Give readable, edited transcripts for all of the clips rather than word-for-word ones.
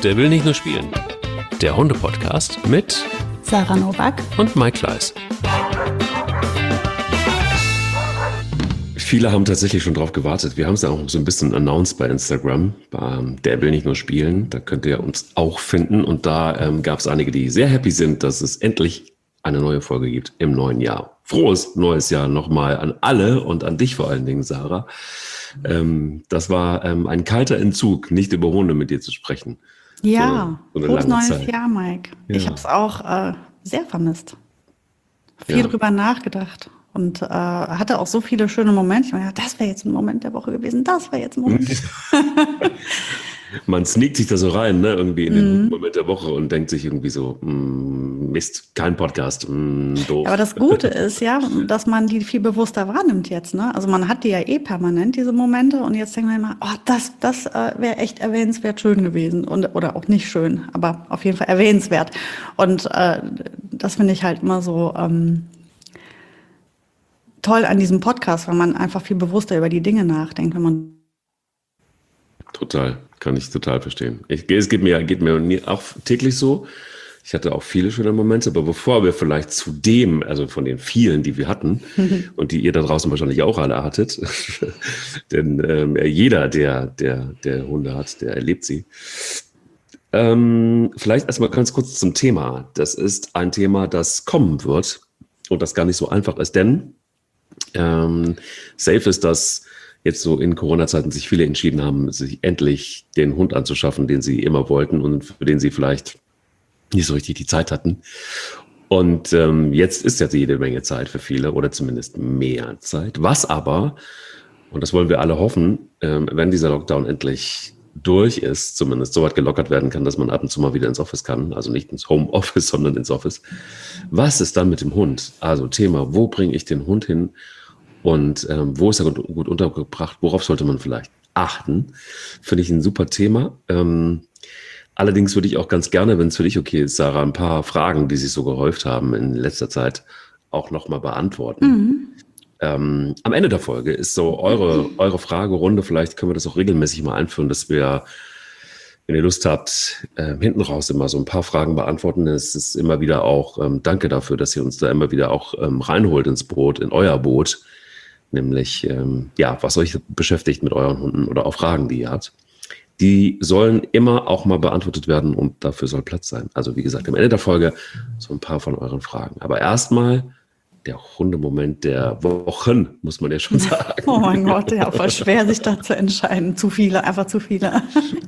Der will nicht nur spielen. Der Hunde-Podcast mit Sarah Nowak und Mike Kleiss. Viele haben tatsächlich schon drauf gewartet. Wir haben es ja auch so ein bisschen announced bei Instagram. Der will nicht nur spielen. Da könnt ihr uns auch finden. Und da gab es einige, die sehr happy sind, dass es endlich eine neue Folge gibt im neuen Jahr. Frohes neues Jahr nochmal an alle und an dich vor allen Dingen, Sarah. Das war ein kalter Entzug, nicht über Hunde mit dir zu sprechen. Ja, so eine frohes lange neues Zeit. Jahr, Mike. Ja. Ich habe es auch sehr vermisst. Viel drüber nachgedacht und hatte auch so viele schöne Momente. Ich meine, das wäre jetzt ein Moment der Woche gewesen, das wäre jetzt ein Moment. Man sneakt sich da so rein, ne, irgendwie in den Moment der Woche und denkt sich irgendwie so, Mist, kein Podcast, doof. Ja, aber das Gute ist ja, dass man die viel bewusster wahrnimmt jetzt. Ne? Also man hat die ja permanent, diese Momente. Und jetzt denkt man immer, oh, das wäre echt erwähnenswert schön gewesen. Oder auch nicht schön, aber auf jeden Fall erwähnenswert. Und das finde ich halt immer so toll an diesem Podcast, weil man einfach viel bewusster über die Dinge nachdenkt, wenn man Total, kann ich total verstehen. Es geht mir auch täglich so. Ich hatte auch viele schöne Momente, aber bevor wir vielleicht zu dem, also von den vielen, die wir hatten und die ihr da draußen wahrscheinlich auch alle hattet, denn jeder, der Hunde hat, der erlebt sie. Vielleicht erstmal ganz kurz zum Thema. Das ist ein Thema, das kommen wird und das gar nicht so einfach ist, denn safe ist, dass jetzt so in Corona-Zeiten sich viele entschieden haben, sich endlich den Hund anzuschaffen, den sie immer wollten und für den sie vielleicht nicht so richtig die Zeit hatten. Und jetzt ist ja jede Menge Zeit für viele oder zumindest mehr Zeit. Was aber, und das wollen wir alle hoffen, wenn dieser Lockdown endlich durch ist, zumindest so weit gelockert werden kann, dass man ab und zu mal wieder ins Office kann, also nicht ins Homeoffice, sondern ins Office. Was ist dann mit dem Hund? Also Thema, wo bringe ich den Hund hin? Und wo ist er gut untergebracht? Worauf sollte man vielleicht achten? Finde ich ein super Thema. Allerdings würde ich auch ganz gerne, wenn es für dich okay ist, Sarah, ein paar Fragen, die sich so gehäuft haben in letzter Zeit, auch nochmal beantworten. Am Ende der Folge ist so eure Fragerunde. Vielleicht können wir das auch regelmäßig mal einführen, dass wir, wenn ihr Lust habt, hinten raus immer so ein paar Fragen beantworten. Es ist immer wieder auch, danke dafür, dass ihr uns da immer wieder auch reinholt ins Boot, in euer Boot. Nämlich, was euch beschäftigt mit euren Hunden oder auch Fragen, die ihr habt. Die sollen immer auch mal beantwortet werden und dafür soll Platz sein. Also wie gesagt, am Ende der Folge so ein paar von euren Fragen. Aber erstmal der Hundemoment der Wochen, muss man ja schon sagen. Oh mein Gott, ja, voll schwer, sich da zu entscheiden. Zu viele, einfach zu viele.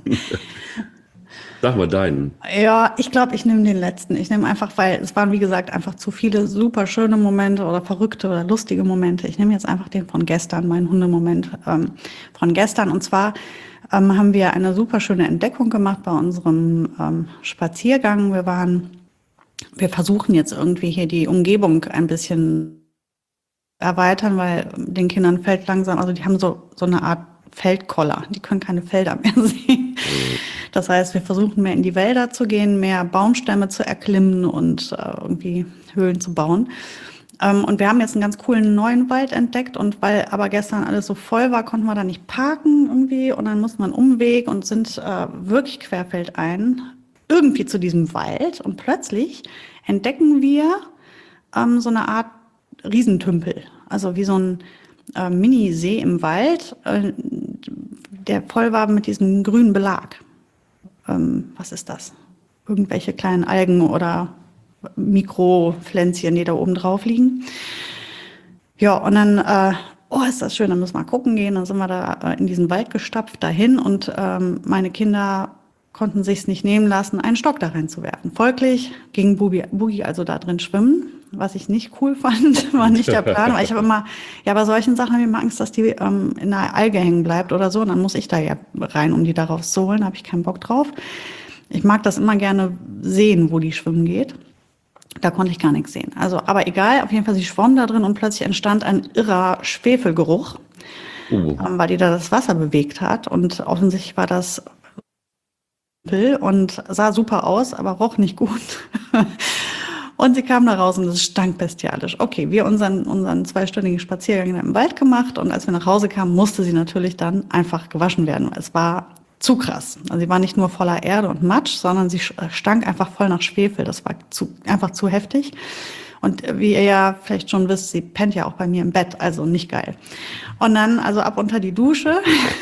Sag mal deinen. Ja, ich glaube, ich nehme den letzten. Ich nehme einfach, weil es waren, wie gesagt, einfach zu viele super schöne Momente oder verrückte oder lustige Momente. Ich nehme jetzt einfach den von gestern, meinen Hundemoment von gestern. Und zwar haben wir eine super schöne Entdeckung gemacht bei unserem Spaziergang. Wir versuchen jetzt irgendwie hier die Umgebung ein bisschen erweitern, weil den Kindern fällt langsam, also die haben so eine Art Feldkoller. Die können keine Felder mehr sehen. Das heißt, wir versuchen mehr in die Wälder zu gehen, mehr Baumstämme zu erklimmen und irgendwie Höhlen zu bauen. Und wir haben jetzt einen ganz coolen neuen Wald entdeckt und weil aber gestern alles so voll war, konnten wir da nicht parken irgendwie und dann mussten wir einen Umweg und sind wirklich querfeldein irgendwie zu diesem Wald und plötzlich entdecken wir so eine Art Riesentümpel, also wie so ein Minisee im Wald, der voll war mit diesem grünen Belag. Was ist das? Irgendwelche kleinen Algen oder Mikropflänzchen, die da oben drauf liegen. Ja, und dann, ist das schön, dann müssen wir mal gucken gehen. Dann sind wir da in diesen Wald gestapft dahin und meine Kinder konnten sich's nicht nehmen lassen, einen Stock da reinzuwerfen. Folglich ging Boogie also da drin schwimmen, was ich nicht cool fand, war nicht der Plan. Weil ich habe immer, bei solchen Sachen habe ich immer Angst, dass die in einer Alge hängen bleibt oder so. Und dann muss ich da ja rein, um die da rauszuholen. Da habe ich keinen Bock drauf. Ich mag das immer gerne sehen, wo die schwimmen geht. Da konnte ich gar nichts sehen. Also, aber egal, auf jeden Fall, sie schwamm da drin und plötzlich entstand ein irrer Schwefelgeruch, weil die da das Wasser bewegt hat. Und offensichtlich war das und sah super aus, aber roch nicht gut. Und sie kam da raus und es stank bestialisch. Okay, wir unseren 2-stündigen Spaziergang im Wald gemacht und als wir nach Hause kamen, musste sie natürlich dann einfach gewaschen werden. Es war zu krass. Also sie war nicht nur voller Erde und Matsch, sondern sie stank einfach voll nach Schwefel. Das war einfach zu heftig. Und wie ihr ja vielleicht schon wisst, sie pennt ja auch bei mir im Bett, also nicht geil. Und dann also ab unter die Dusche.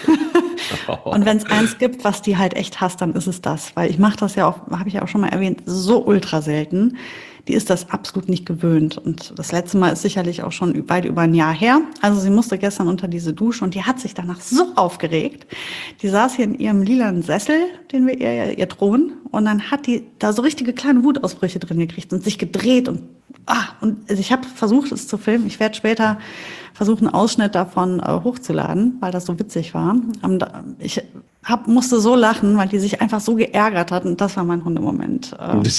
Und wenn es eins gibt, was die halt echt hasst, dann ist es das. Weil ich mache das ja auch, habe ich ja auch schon mal erwähnt, so ultra selten. Die ist das absolut nicht gewöhnt. Und das letzte Mal ist sicherlich auch schon weit über ein Jahr her. Also sie musste gestern unter diese Dusche und die hat sich danach so aufgeregt. Die saß hier in ihrem lilanen Sessel, den wir ihr Thron. Und dann hat die da so richtige kleine Wutausbrüche drin gekriegt und sich gedreht. Und also ich habe versucht, es zu filmen. Ich werde später versuchen, einen Ausschnitt davon hochzuladen, weil das so witzig war. Ich musste so lachen, weil die sich einfach so geärgert hat. Und das war mein Hundemoment.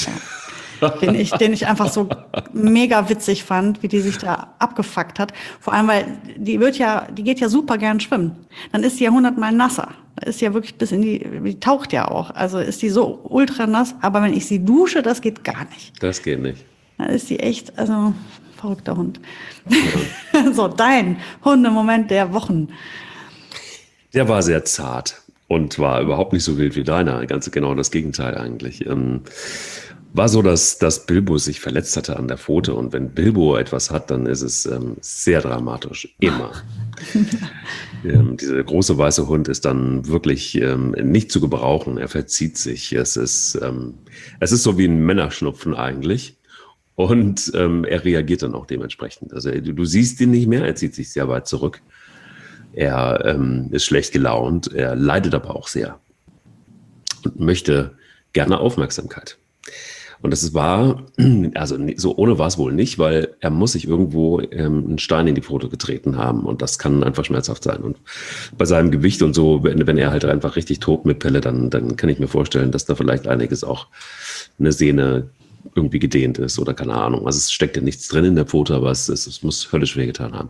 Den ich einfach so mega witzig fand, wie die sich da abgefuckt hat. Vor allem, weil die geht ja super gern schwimmen. Dann ist sie ja 100-mal nasser. Da ist sie ja wirklich die taucht ja auch. Also ist die so ultra nass. Aber wenn ich sie dusche, das geht gar nicht. Das geht nicht. Da ist sie echt, also verrückter Hund. Ja. So, dein Hundemoment der Wochen. Der war sehr zart und war überhaupt nicht so wild wie deiner. Ganz genau das Gegenteil eigentlich. War so, dass Bilbo sich verletzt hatte an der Pfote. Und wenn Bilbo etwas hat, dann ist es sehr dramatisch. Immer. Dieser große weiße Hund ist dann wirklich nicht zu gebrauchen. Er verzieht sich. Es ist so wie ein Männerschnupfen eigentlich. Und er reagiert dann auch dementsprechend. Also du siehst ihn nicht mehr. Er zieht sich sehr weit zurück. Er ist schlecht gelaunt. Er leidet aber auch sehr. Und möchte gerne Aufmerksamkeit. Und das war, also so ohne war es wohl nicht, weil er muss sich irgendwo einen Stein in die Pfote getreten haben und das kann einfach schmerzhaft sein. Und bei seinem Gewicht und so, wenn er halt einfach richtig tobt mit Pelle, dann kann ich mir vorstellen, dass da vielleicht einiges auch eine Sehne irgendwie gedehnt ist oder keine Ahnung. Also es steckt ja nichts drin in der Pfote, aber es muss höllisch wehgetan haben.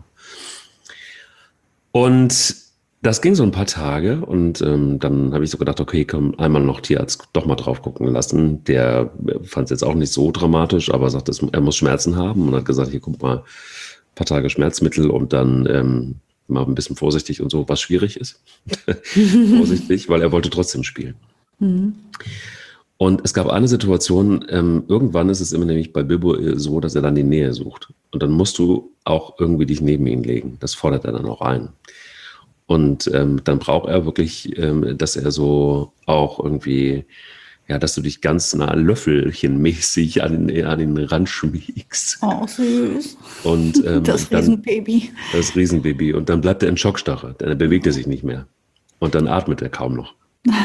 Und das ging so ein paar Tage und dann habe ich so gedacht, okay, komm, einmal noch Tierarzt doch mal drauf gucken lassen. Der fand es jetzt auch nicht so dramatisch, aber sagt, er muss Schmerzen haben und hat gesagt, hier guck mal, ein paar Tage Schmerzmittel und dann mal ein bisschen vorsichtig und so, was schwierig ist. Vorsichtig, weil er wollte trotzdem spielen. Mhm. Und es gab eine Situation, irgendwann ist es immer nämlich bei Bilbo so, dass er dann die Nähe sucht. Und dann musst du auch irgendwie dich neben ihn legen. Das fordert er dann auch ein. Und dann braucht er wirklich, dass er so auch irgendwie, ja, dass du dich ganz nah löffelchenmäßig an den Rand schmiegst. Oh, süß. Und, das Riesenbaby. Das Riesenbaby. Und dann bleibt er in Schockstarre. Dann bewegt er sich nicht mehr. Und dann atmet er kaum noch.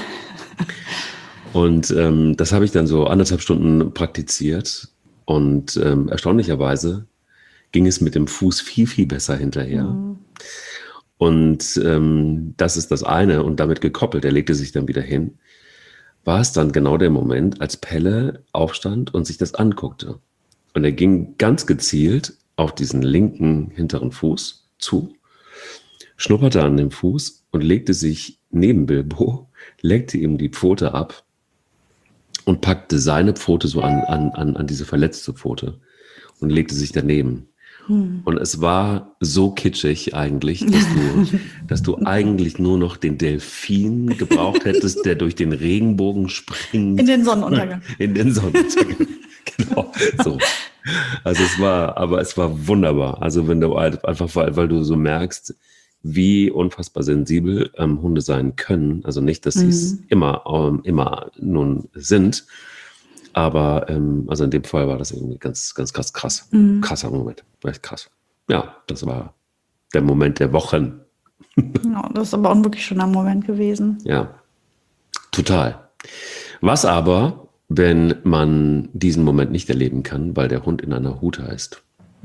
Und das habe ich dann so 1,5 Stunden praktiziert. Und erstaunlicherweise ging es mit dem Fuß viel, viel besser hinterher. Mhm. Und das ist das eine und damit gekoppelt, er legte sich dann wieder hin, war es dann genau der Moment, als Pelle aufstand und sich das anguckte. Und er ging ganz gezielt auf diesen linken hinteren Fuß zu, schnupperte an dem Fuß und legte sich neben Bilbo, leckte ihm die Pfote ab und packte seine Pfote so an diese verletzte Pfote und legte sich daneben. Und es war so kitschig eigentlich, dass du eigentlich nur noch den Delfin gebraucht hättest, der durch den Regenbogen springt. In den Sonnenuntergang. In den Sonnenuntergang, genau. So. Also es war wunderbar. Also wenn du einfach, weil du so merkst, wie unfassbar sensibel Hunde sein können. Also nicht, dass sie es immer nun sind. Aber also in dem Fall war das irgendwie ganz, ganz krass. Krasser Moment. Echt krass. Ja, das war der Moment der Wochen. Ja, das ist aber auch ein wirklich schöner Moment gewesen. Ja, total. Was aber, wenn man diesen Moment nicht erleben kann, weil der Hund in einer Hute heißt?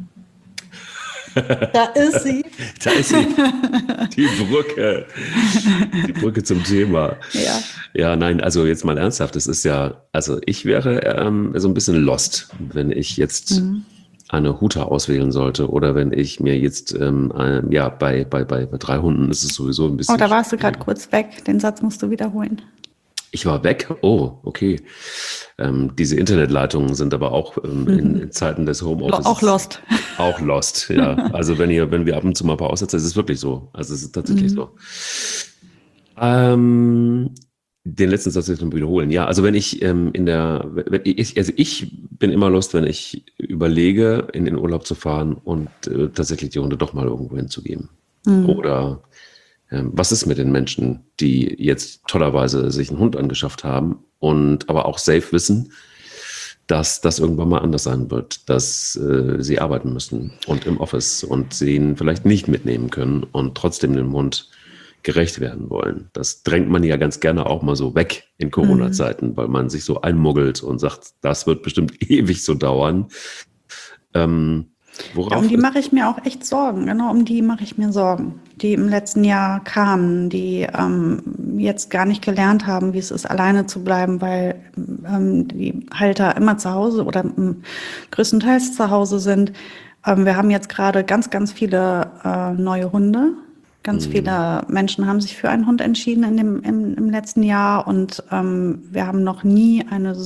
Da ist sie. Da ist sie. Die Brücke. Die Brücke zum Thema. Ja. Ja, nein, also jetzt mal ernsthaft. Es ist ja, also ich wäre so ein bisschen lost, wenn ich jetzt eine Hute auswählen sollte oder wenn ich mir jetzt, bei 3 Hunden ist es sowieso ein bisschen. Oh, da warst du gerade kurz weg. Den Satz musst du wiederholen. Ich war weg? Oh, okay. Diese Internetleitungen sind aber auch in Zeiten des Homeoffice. Auch lost. Auch lost, ja. Also wenn wir ab und zu mal ein paar aussetzen, ist es wirklich so. Also es ist tatsächlich so. den letzten Satz jetzt noch wiederholen. Ja, also wenn ich ich bin immer Lust, wenn ich überlege, in den Urlaub zu fahren und tatsächlich die Hunde doch mal irgendwo hinzugeben. Oder was ist mit den Menschen, die jetzt tollerweise sich einen Hund angeschafft haben und aber auch safe wissen, dass das irgendwann mal anders sein wird, dass sie arbeiten müssen und im Office und sie ihn vielleicht nicht mitnehmen können und trotzdem dem Hund gerecht werden wollen. Das drängt man ja ganz gerne auch mal so weg in Corona-Zeiten, weil man sich so einmuggelt und sagt, das wird bestimmt ewig so dauern. Ja, um die mache ich mir auch echt Sorgen. Genau, um die mache ich mir Sorgen. Die im letzten Jahr kamen, die jetzt gar nicht gelernt haben, wie es ist, alleine zu bleiben, weil die Halter immer zu Hause oder größtenteils zu Hause sind. Wir haben jetzt gerade ganz, ganz viele neue Hunde. Ganz viele Menschen haben sich für einen Hund entschieden im letzten Jahr und wir haben noch nie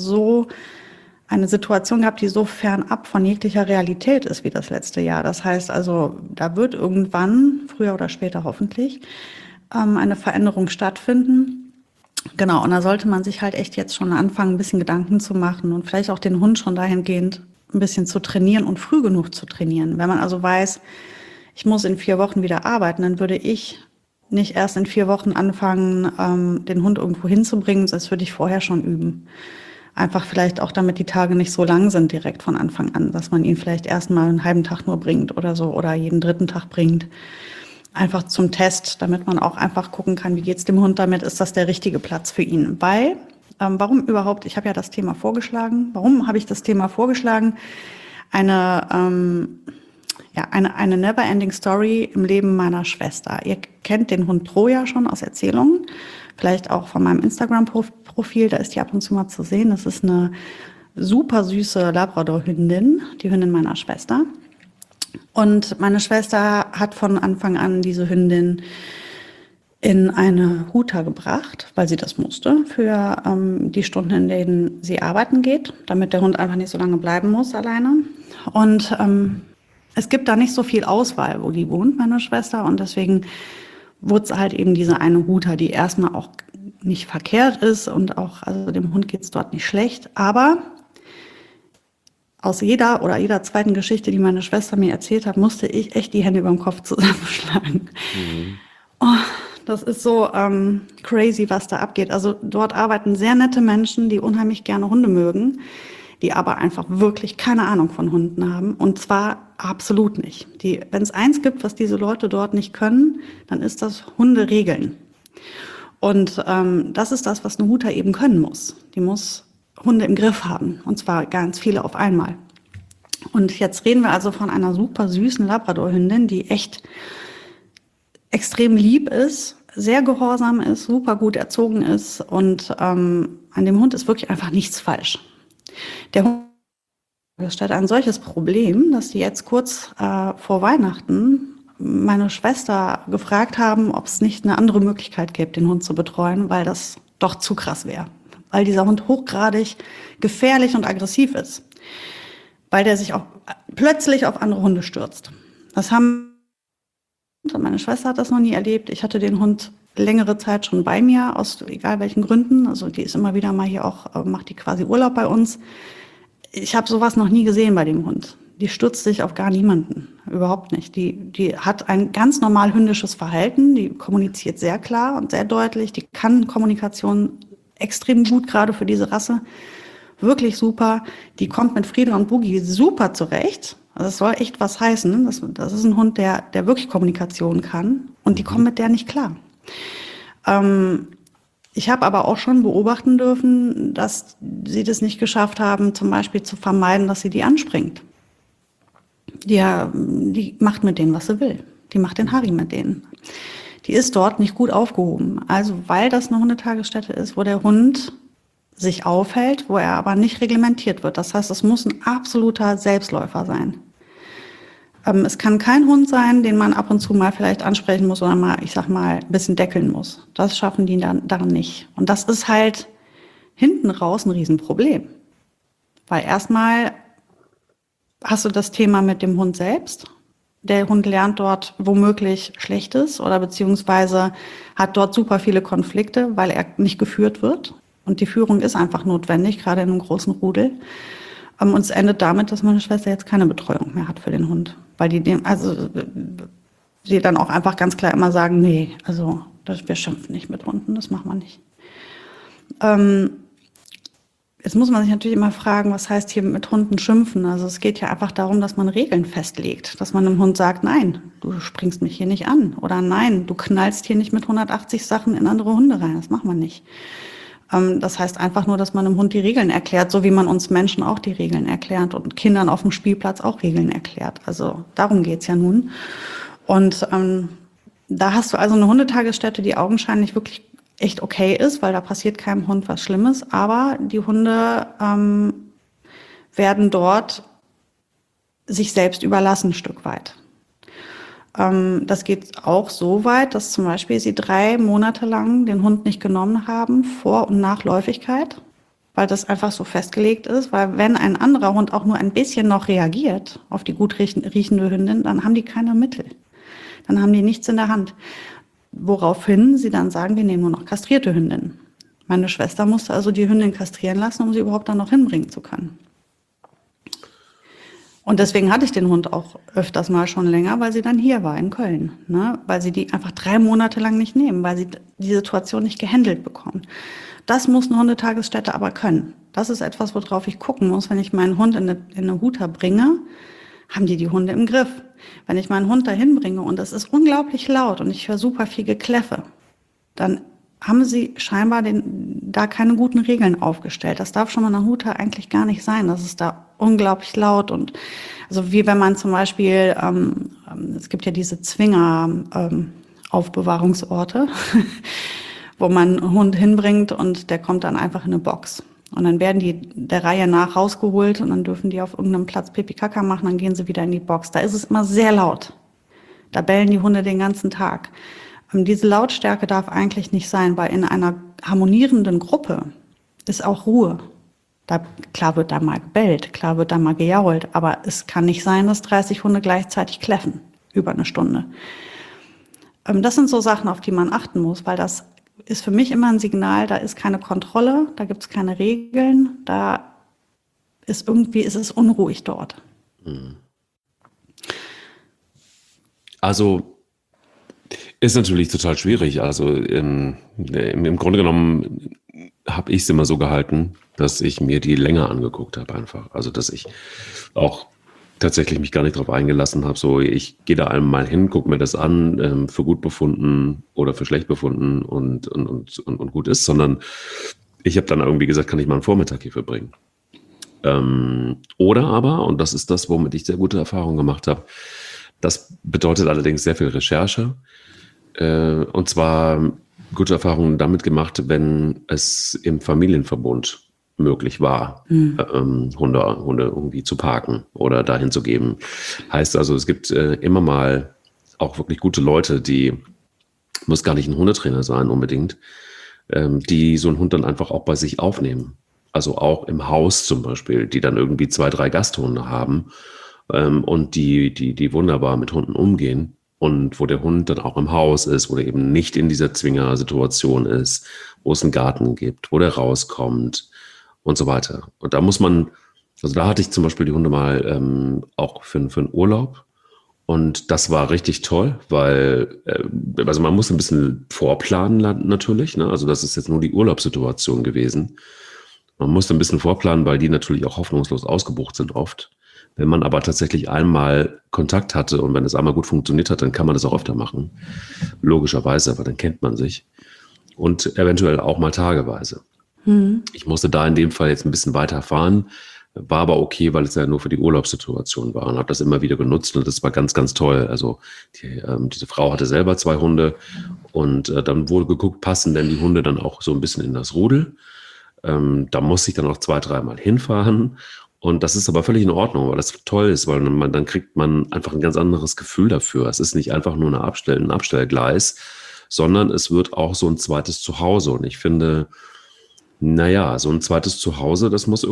eine Situation gehabt, die so fernab von jeglicher Realität ist wie das letzte Jahr. Das heißt also, da wird irgendwann, früher oder später hoffentlich, eine Veränderung stattfinden. Genau, und da sollte man sich halt echt jetzt schon anfangen, ein bisschen Gedanken zu machen und vielleicht auch den Hund schon dahingehend ein bisschen zu trainieren und früh genug zu trainieren. Wenn man also weiß, ich muss in 4 Wochen wieder arbeiten, dann würde ich nicht erst in 4 Wochen anfangen, den Hund irgendwo hinzubringen, das würde ich vorher schon üben. Einfach vielleicht auch, damit die Tage nicht so lang sind direkt von Anfang an, dass man ihn vielleicht erst mal einen halben Tag nur bringt oder so oder jeden 3. Tag bringt. Einfach zum Test, damit man auch einfach gucken kann, wie geht's dem Hund damit, ist das der richtige Platz für ihn. Weil, warum überhaupt, ich habe ja das Thema vorgeschlagen, warum habe ich das Thema vorgeschlagen? Eine Never-Ending Story im Leben meiner Schwester. Ihr kennt den Hund Troja schon aus Erzählungen, vielleicht auch von meinem Instagram-Profil, da ist die ab und zu mal zu sehen. Das ist eine super süße Labrador-Hündin, die Hündin meiner Schwester. Und meine Schwester hat von Anfang an diese Hündin in eine Huta gebracht, weil sie das musste, für die Stunden, in denen sie arbeiten geht, damit der Hund einfach nicht so lange bleiben muss alleine. Und es gibt da nicht so viel Auswahl, wo die wohnt, meine Schwester. Und deswegen wurde es halt eben diese eine Huta, die erstmal auch nicht verkehrt ist und auch, also dem Hund geht's dort nicht schlecht. Aber aus jeder zweiten Geschichte, die meine Schwester mir erzählt hat, musste ich echt die Hände über dem Kopf zusammenschlagen. Oh, das ist so crazy, was da abgeht. Also dort arbeiten sehr nette Menschen, die unheimlich gerne Hunde mögen, die aber einfach wirklich keine Ahnung von Hunden haben. Und zwar absolut nicht. Wenn es eins gibt, was diese Leute dort nicht können, dann ist das Hunde regeln. Und das ist das, was eine Huta eben können muss. Die muss Hunde im Griff haben. Und zwar ganz viele auf einmal. Und jetzt reden wir also von einer super süßen Labrador-Hündin, die echt extrem lieb ist, sehr gehorsam ist, super gut erzogen ist. Und an dem Hund ist wirklich einfach nichts falsch. Der Hund stellt ein solches Problem, dass die jetzt kurz vor Weihnachten meine Schwester gefragt haben, ob es nicht eine andere Möglichkeit gibt, den Hund zu betreuen, weil das doch zu krass wäre. Weil dieser Hund hochgradig gefährlich und aggressiv ist. Weil der sich auch plötzlich auf andere Hunde stürzt. Meine Schwester hat das noch nie erlebt. Ich hatte den Hund längere Zeit schon bei mir, aus egal welchen Gründen. Also die ist immer wieder mal hier auch, macht die quasi Urlaub bei uns. Ich habe sowas noch nie gesehen bei dem Hund. Die stürzt sich auf gar niemanden, überhaupt nicht. Die hat ein ganz normal hündisches Verhalten, die kommuniziert sehr klar und sehr deutlich. Die kann Kommunikation extrem gut, gerade für diese Rasse. Wirklich super. Die kommt mit Frieda und Boogie super zurecht. Also es soll echt was heißen. Das ist ein Hund, der wirklich Kommunikation kann. Und die kommen mit der nicht klar. Ich habe aber auch schon beobachten dürfen, dass sie das nicht geschafft haben, zum Beispiel zu vermeiden, dass sie die anspringt. Die macht mit denen, was sie will. Die macht den Harry mit denen. Die ist dort nicht gut aufgehoben. Also weil das eine Hundetagesstätte ist, wo der Hund sich aufhält, wo er aber nicht reglementiert wird. Das heißt, es muss ein absoluter Selbstläufer sein. Es kann kein Hund sein, den man ab und zu mal vielleicht ansprechen muss oder mal, ich sag mal, ein bisschen deckeln muss. Das schaffen die dann nicht. Und das ist halt hinten raus ein Riesenproblem. Weil erstmal hast du das Thema mit dem Hund selbst. Der Hund lernt dort womöglich Schlechtes oder beziehungsweise hat dort super viele Konflikte, weil er nicht geführt wird. Und die Führung ist einfach notwendig, gerade in einem großen Rudel. Und es endet damit, dass meine Schwester jetzt keine Betreuung mehr hat für den Hund. Weil sie dann auch einfach ganz klar immer sagen, nee, also wir schimpfen nicht mit Hunden, das machen wir nicht. Jetzt muss man sich natürlich immer fragen, was heißt hier mit Hunden schimpfen? Also es geht ja einfach darum, dass man Regeln festlegt, dass man dem Hund sagt, nein, du springst mich hier nicht an oder nein, du knallst hier nicht mit 180 Sachen in andere Hunde rein, das macht man nicht. Das heißt einfach nur, dass man dem Hund die Regeln erklärt, so wie man uns Menschen auch die Regeln erklärt und Kindern auf dem Spielplatz auch Regeln erklärt. Also darum geht's ja nun. Und da hast du also eine Hundetagesstätte, die augenscheinlich wirklich echt okay ist, weil da passiert keinem Hund was Schlimmes, aber die Hunde werden dort sich selbst überlassen ein Stück weit. Das geht auch so weit, dass zum Beispiel sie 3 Monate lang den Hund nicht genommen haben, vor und nach Läufigkeit, weil das einfach so festgelegt ist, weil wenn ein anderer Hund auch nur ein bisschen noch reagiert auf die gut riechende Hündin, dann haben die keine Mittel. Dann haben die nichts in der Hand. Woraufhin sie dann sagen, wir nehmen nur noch kastrierte Hündinnen. Meine Schwester musste also die Hündin kastrieren lassen, um sie überhaupt dann noch hinbringen zu können. Und deswegen hatte ich den Hund auch öfters mal schon länger, weil sie dann hier war in Köln. Ne? Weil sie die einfach 3 Monate lang nicht nehmen, weil sie die Situation nicht gehandelt bekommen. Das muss eine Hundetagesstätte aber können. Das ist etwas, worauf ich gucken muss, wenn ich meinen Hund in eine Huta bringe, haben die Hunde im Griff. Wenn ich meinen Hund dahin bringe und es ist unglaublich laut und ich höre super viel Gekläffe, dann haben sie scheinbar da keine guten Regeln aufgestellt. Das darf schon mal in einer Huta eigentlich gar nicht sein. Das ist da unglaublich laut und also wie wenn man zum Beispiel, es gibt ja diese Zwinger-Aufbewahrungsorte, wo man einen Hund hinbringt und der kommt dann einfach in eine Box. Und dann werden die der Reihe nach rausgeholt und dann dürfen die auf irgendeinem Platz Pipi-Kaka machen, dann gehen sie wieder in die Box. Da ist es immer sehr laut. Da bellen die Hunde den ganzen Tag. Diese Lautstärke darf eigentlich nicht sein, weil in einer harmonierenden Gruppe ist auch Ruhe. Klar wird da mal gebellt, klar wird da mal gejault, aber es kann nicht sein, dass 30 Hunde gleichzeitig kläffen über eine Stunde. Das sind so Sachen, auf die man achten muss, weil das ist für mich immer ein Signal, da ist keine Kontrolle, da gibt es keine Regeln, ist es unruhig dort. Also ist natürlich total schwierig. Also im Grunde genommen habe ich es immer so gehalten, dass ich mir die länger angeguckt habe einfach. Also dass ich auch tatsächlich mich gar nicht darauf eingelassen habe, so ich gehe da einmal hin, gucke mir das an, für gut befunden oder für schlecht befunden und gut ist, sondern ich habe dann irgendwie gesagt, kann ich mal einen Vormittag hier verbringen. Oder aber, und das ist das, womit ich sehr gute Erfahrungen gemacht habe, das bedeutet allerdings sehr viel Recherche, und zwar gute Erfahrungen damit gemacht, wenn es im Familienverbund möglich war, Hunde irgendwie zu parken oder dahin zu geben. Heißt also, es gibt immer mal auch wirklich gute Leute, muss gar nicht ein Hundetrainer sein unbedingt, die so einen Hund dann einfach auch bei sich aufnehmen. Also auch im Haus zum Beispiel, die dann irgendwie 2, 3 Gasthunde haben und die wunderbar mit Hunden umgehen. Und wo der Hund dann auch im Haus ist, wo der eben nicht in dieser Zwingersituation ist, wo es einen Garten gibt, wo der rauskommt und so weiter. Und da da hatte ich zum Beispiel die Hunde mal auch für einen Urlaub. Und das war richtig toll, weil also man muss ein bisschen vorplanen natürlich. Ne? Also das ist jetzt nur die Urlaubssituation gewesen. Man muss ein bisschen vorplanen, weil die natürlich auch hoffnungslos ausgebucht sind oft. Wenn man aber tatsächlich einmal Kontakt hatte und wenn es einmal gut funktioniert hat, dann kann man das auch öfter machen. Logischerweise, aber dann kennt man sich. Und eventuell auch mal tageweise. Ich musste da in dem Fall jetzt ein bisschen weiter fahren, war aber okay, weil es ja nur für die Urlaubssituation war und habe das immer wieder genutzt und das war ganz, ganz toll. Also diese Frau hatte selber 2 Hunde und dann wurde geguckt, passen denn die Hunde dann auch so ein bisschen in das Rudel. Da musste ich dann auch 2, 3 Mal hinfahren. Und das ist aber völlig in Ordnung, weil das toll ist, weil dann kriegt man einfach ein ganz anderes Gefühl dafür. Es ist nicht einfach nur ein Abstellgleis, sondern es wird auch so ein zweites Zuhause. Und ich finde, naja, so ein zweites Zuhause, das muss irgendwie auch echt cool sein. Und Jetzt warst du wieder kurz weg, ein zweites Zuhause?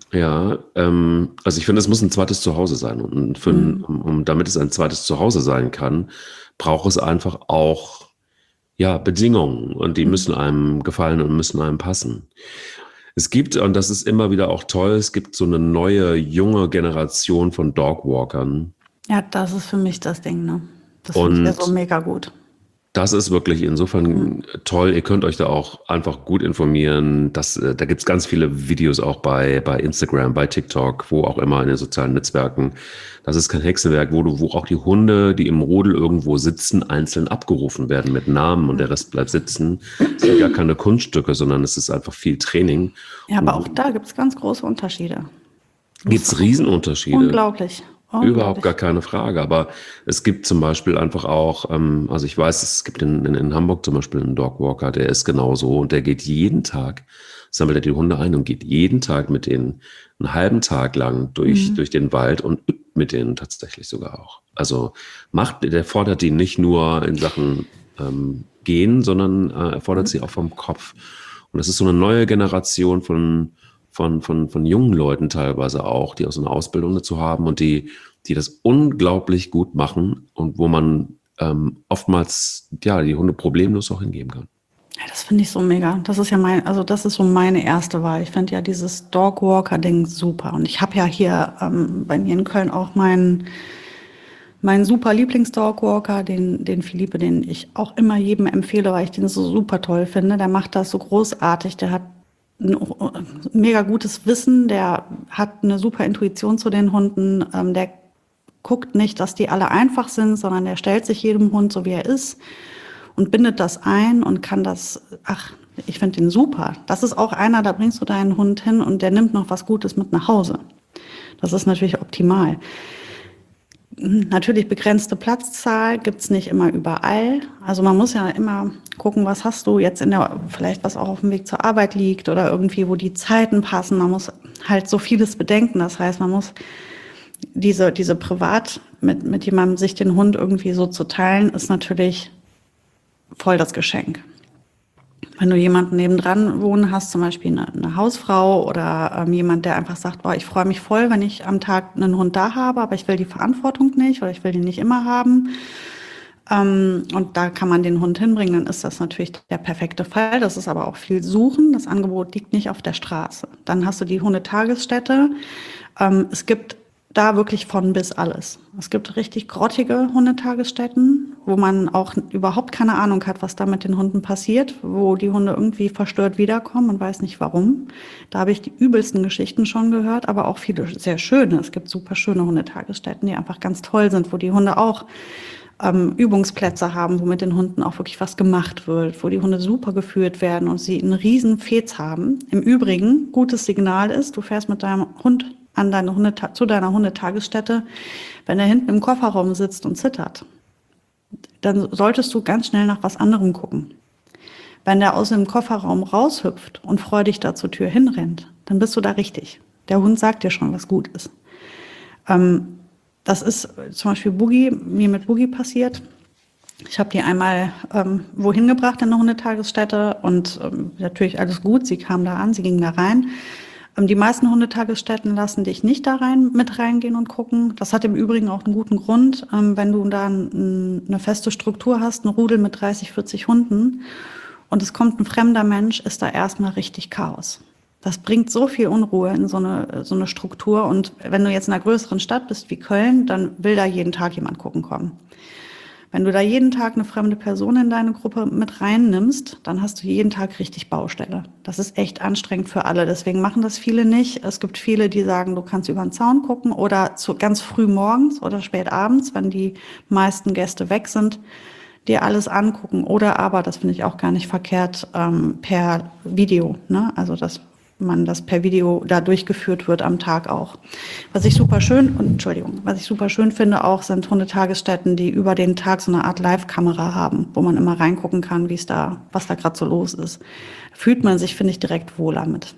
Ja, also ich finde, es muss ein zweites Zuhause sein. Und Mhm. damit es ein zweites Zuhause sein kann, braucht es einfach auch ja, Bedingungen und die Mhm. müssen einem gefallen und müssen einem passen. Es gibt, und das ist immer wieder auch toll, es gibt so eine neue, junge Generation von Dogwalkern. Ja, das ist für mich das Ding, ne? Das finde ich ja so Und mega gut. das ist wirklich Mhm. insofern toll. Ihr könnt euch da auch einfach gut informieren. Da gibt's ganz viele Videos auch bei Instagram, bei TikTok, wo auch immer in den sozialen Netzwerken. Das ist kein Hexenwerk, wo auch die Hunde, die im Rudel irgendwo sitzen, einzeln abgerufen werden mit Namen und der Rest bleibt sitzen. Es sind gar keine Kunststücke, sondern es ist einfach viel Training. Ja, aber Und auch da gibt es ganz große Unterschiede. Musst du gibt's auch. Riesenunterschiede. Unglaublich. Überhaupt gar Unglaublich. keine Frage. Aber es gibt zum Beispiel einfach auch, also ich weiß, es gibt in Hamburg zum Beispiel einen Dogwalker, der ist genauso und der geht jeden Tag, sammelt er die Hunde ein und geht jeden Tag mit denen einen halben Tag lang Mhm. durch den Wald und übt mit denen tatsächlich sogar auch. Also der fordert die nicht nur in Sachen Gehen, sondern er fordert sie auch vom Kopf. Und das ist so eine neue Generation von jungen Leuten teilweise auch, die auch so eine Ausbildung dazu haben und die das unglaublich gut machen und wo man oftmals ja die Hunde problemlos auch hingeben kann. Ja, das finde ich so mega. Das ist ja also das ist so meine erste Wahl. Ich finde ja dieses Dogwalker-Ding super. Und ich habe ja hier bei mir in Köln auch meinen super Lieblings-Dogwalker, den Philippe, den ich auch immer jedem empfehle, weil ich den so super toll finde. Der macht das so großartig. Der hat ein mega gutes Wissen. Der hat eine super Intuition zu den Hunden. Der guckt nicht, dass die alle einfach sind, sondern der stellt sich jedem Hund so, wie er ist und bindet das ein und kann das, ach, ich finde den super. Das ist auch einer, da bringst du deinen Hund hin und der nimmt noch was Gutes mit nach Hause. Das ist natürlich optimal. Natürlich begrenzte Platzzahl gibt's nicht immer überall. Also man muss ja immer gucken, was hast du jetzt vielleicht was auch auf dem Weg zur Arbeit liegt oder irgendwie, wo die Zeiten passen. Man muss halt so vieles bedenken. Das heißt, man muss diese privat mit jemandem sich den Hund irgendwie so zu teilen, ist natürlich voll das Geschenk. Wenn du jemanden nebendran wohnen hast, zum Beispiel eine Hausfrau oder jemand, der einfach sagt, boah, ich freue mich voll, wenn ich am Tag einen Hund da habe, aber ich will die Verantwortung nicht oder ich will den nicht immer haben. Und da kann man den Hund hinbringen, dann ist das natürlich der perfekte Fall. Das ist aber auch viel Suchen. Das Angebot liegt nicht auf der Straße. Dann hast du die Hundetagesstätte. Es gibt da wirklich von bis alles. Es gibt richtig grottige Hundetagesstätten, wo man auch überhaupt keine Ahnung hat, was da mit den Hunden passiert, wo die Hunde irgendwie verstört wiederkommen und weiß nicht warum. Da habe ich die übelsten Geschichten schon gehört, aber auch viele sehr schöne. Es gibt super schöne Hundetagesstätten, die einfach ganz toll sind, wo die Hunde auch Übungsplätze haben, wo mit den Hunden auch wirklich was gemacht wird, wo die Hunde super geführt werden und sie einen riesen Fez haben. Im Übrigen, gutes Signal ist, du fährst mit deinem Hund zu deiner Hundetagesstätte, wenn er hinten im Kofferraum sitzt und zittert, dann solltest du ganz schnell nach was anderem gucken. Wenn der aus dem Kofferraum raushüpft und freudig da zur Tür hinrennt, dann bist du da richtig. Der Hund sagt dir schon, was gut ist. Das ist zum Beispiel mir mit Boogie passiert. Ich habe die einmal wohin gebracht in eine Hundetagesstätte und natürlich alles gut. Sie kam da an, sie ging da rein. Die meisten Hundetagesstätten lassen dich nicht da mit reingehen und gucken. Das hat im Übrigen auch einen guten Grund. Wenn du da eine feste Struktur hast, ein Rudel mit 30, 40 Hunden und es kommt ein fremder Mensch, ist da erstmal richtig Chaos. Das bringt so viel Unruhe in so eine Struktur. Und wenn du jetzt in einer größeren Stadt bist wie Köln, dann will da jeden Tag jemand gucken kommen. Wenn du da jeden Tag eine fremde Person in deine Gruppe mit reinnimmst, dann hast du jeden Tag richtig Baustelle. Das ist echt anstrengend für alle. Deswegen machen das viele nicht. Es gibt viele, die sagen, du kannst über den Zaun gucken oder ganz früh morgens oder spät abends, wenn die meisten Gäste weg sind, dir alles angucken. Oder aber, das finde ich auch gar nicht verkehrt, per Video. Ne? Also das per Video da durchgeführt wird am Tag auch. Was ich super schön finde auch, sind Hundetagesstätten, die über den Tag so eine Art Live-Kamera haben, wo man immer reingucken kann, was da gerade so los ist. Fühlt man sich, finde ich, direkt wohler mit.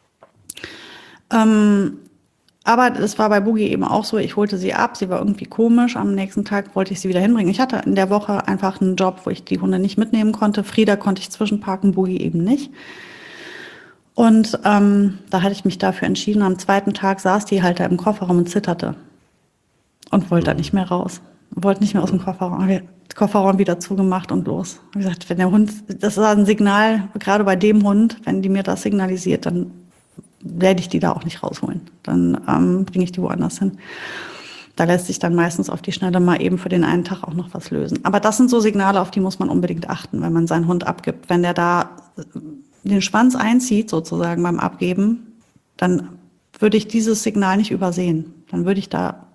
Aber es war bei Boogie eben auch so, ich holte sie ab, sie war irgendwie komisch, am nächsten Tag wollte ich sie wieder hinbringen. Ich hatte in der Woche einfach einen Job, wo ich die Hunde nicht mitnehmen konnte. Frieda konnte ich zwischenparken, Boogie eben nicht. Und da hatte ich mich dafür entschieden. Am zweiten Tag saß die halt da im Kofferraum und zitterte und wollte da nicht mehr raus. Wollte nicht mehr aus dem Kofferraum. Haben wir den Kofferraum wieder zugemacht und los. Wie gesagt, wenn der Hund, das war ein Signal, gerade bei dem Hund, wenn die mir das signalisiert, dann werde ich die da auch nicht rausholen. Dann bringe ich die woanders hin. Da lässt sich dann meistens auf die Schnelle mal eben für den einen Tag auch noch was lösen. Aber das sind so Signale, auf die muss man unbedingt achten, wenn man seinen Hund abgibt. Wenn der da den Schwanz einzieht, sozusagen beim Abgeben, dann würde ich dieses Signal nicht übersehen. Dann würde ich da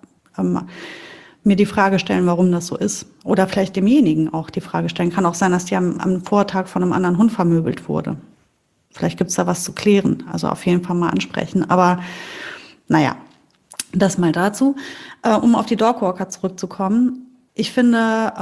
mir die Frage stellen, warum das so ist. Oder vielleicht demjenigen auch die Frage stellen. Kann auch sein, dass die am Vortag von einem anderen Hund vermöbelt wurde. Vielleicht gibt es da was zu klären. Also auf jeden Fall mal ansprechen. Aber naja, das mal dazu. Um auf die Dogwalker zurückzukommen. Ich finde,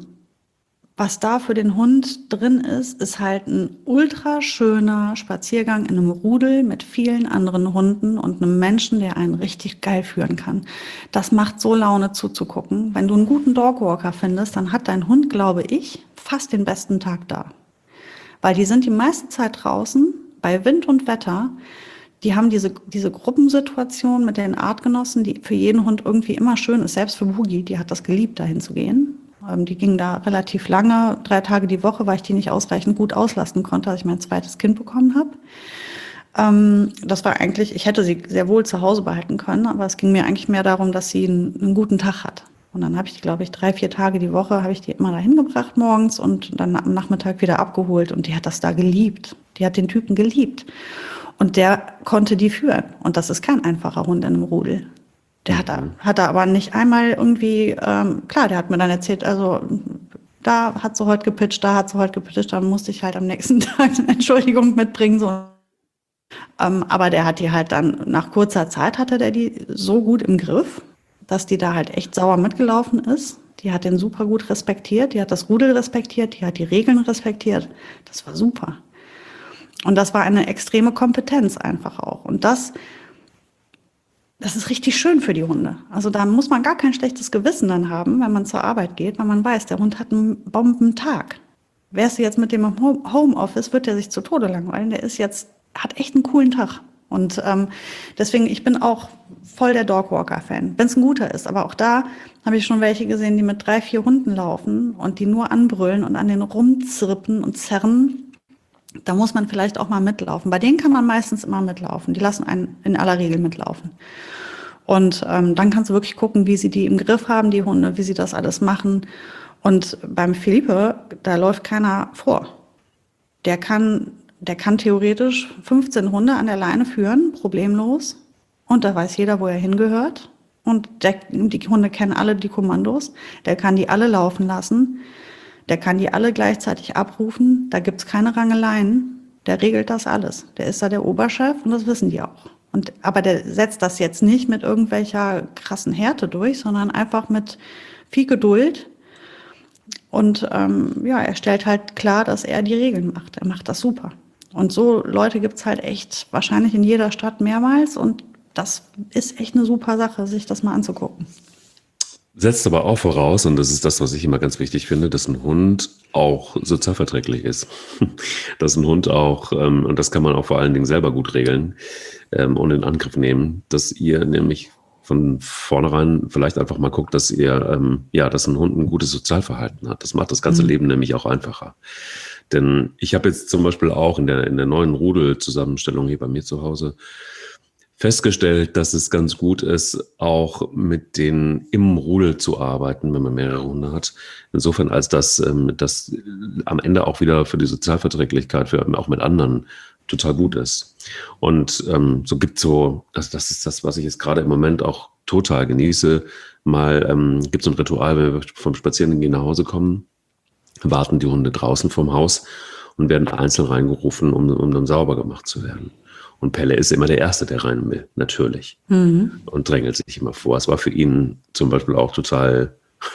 was da für den Hund drin ist halt ein ultra schöner Spaziergang in einem Rudel mit vielen anderen Hunden und einem Menschen, der einen richtig geil führen kann. Das macht so Laune zuzugucken. Wenn du einen guten Dogwalker findest, dann hat dein Hund, glaube ich, fast den besten Tag da. Weil die sind die meiste Zeit draußen, bei Wind und Wetter. Die haben diese Gruppensituation mit den Artgenossen, die für jeden Hund irgendwie immer schön ist. Selbst für Boogie, die hat das geliebt, dahin zu gehen. Die ging da relativ lange, 3 Tage die Woche, weil ich die nicht ausreichend gut auslasten konnte, als ich mein zweites Kind bekommen habe. Das war eigentlich, ich hätte sie sehr wohl zu Hause behalten können, aber es ging mir eigentlich mehr darum, dass sie einen guten Tag hat. Und dann habe ich die, glaube ich, 3, 4 Tage die Woche, habe ich die immer dahin gebracht morgens und dann am Nachmittag wieder abgeholt. Und die hat das da geliebt. Die hat den Typen geliebt. Und der konnte die führen. Und das ist kein einfacher Hund in einem Rudel. Der hat da aber nicht einmal irgendwie, klar, der hat mir dann erzählt, also da hat sie heute gepitcht, da hat sie heute gepitcht, dann musste ich halt am nächsten Tag eine Entschuldigung mitbringen. So. Aber der hat die halt dann, nach kurzer Zeit hatte der die so gut im Griff, dass die da halt echt sauer mitgelaufen ist. Die hat den super gut respektiert, die hat das Rudel respektiert, die hat die Regeln respektiert. Das war super. Und das war eine extreme Kompetenz einfach auch. Und das ist richtig schön für die Hunde. Also da muss man gar kein schlechtes Gewissen dann haben, wenn man zur Arbeit geht, weil man weiß, der Hund hat einen Bombentag. Wärst du jetzt mit dem im Homeoffice, wird der sich zu Tode langweilen. Der hat echt einen coolen Tag. Und deswegen, ich bin auch voll der Dogwalker-Fan, wenn es ein guter ist. Aber auch da habe ich schon welche gesehen, die mit 3, 4 Hunden laufen und die nur anbrüllen und an den rumzirpen und zerren. Da muss man vielleicht auch mal mitlaufen. Bei denen kann man meistens immer mitlaufen. Die lassen einen in aller Regel mitlaufen. Und dann kannst du wirklich gucken, wie sie die im Griff haben, die Hunde, wie sie das alles machen. Und beim Felipe, da läuft keiner vor. Der kann theoretisch 15 Hunde an der Leine führen, problemlos. Und da weiß jeder, wo er hingehört. Und die Hunde kennen alle die Kommandos. Der kann die alle laufen lassen. Der kann die alle gleichzeitig abrufen. Da gibt's keine Rangeleien. Der regelt das alles. Der ist da der Oberchef und das wissen die auch. Aber der setzt das jetzt nicht mit irgendwelcher krassen Härte durch, sondern einfach mit viel Geduld. Und er stellt halt klar, dass er die Regeln macht. Er macht das super. Und so Leute gibt's halt echt wahrscheinlich in jeder Stadt mehrmals. Und das ist echt eine super Sache, sich das mal anzugucken. Setzt aber auch voraus, und das ist das, was ich immer ganz wichtig finde, dass ein Hund auch sozialverträglich ist. Dass ein Hund auch, und das kann man auch vor allen Dingen selber gut regeln und in Angriff nehmen, dass ihr nämlich von vornherein vielleicht einfach mal guckt, dass dass ein Hund ein gutes Sozialverhalten hat. Das macht das ganze Leben nämlich auch einfacher. Denn ich habe jetzt zum Beispiel auch in der neuen Rudelzusammenstellung hier bei mir zu Hause festgestellt, dass es ganz gut ist, auch mit denen im Rudel zu arbeiten, wenn man mehrere Hunde hat. Insofern, als dass das am Ende auch wieder für die Sozialverträglichkeit, auch mit anderen, total gut ist. Und also das ist das, was ich jetzt gerade im Moment auch total genieße. Gibt es ein Ritual, wenn wir vom Spazierengehen nach Hause kommen, warten die Hunde draußen vorm Haus und werden einzeln reingerufen, um dann sauber gemacht zu werden. Und Pelle ist immer der Erste, der rein will, natürlich. Und drängelt sich immer vor. Es war für ihn zum Beispiel auch total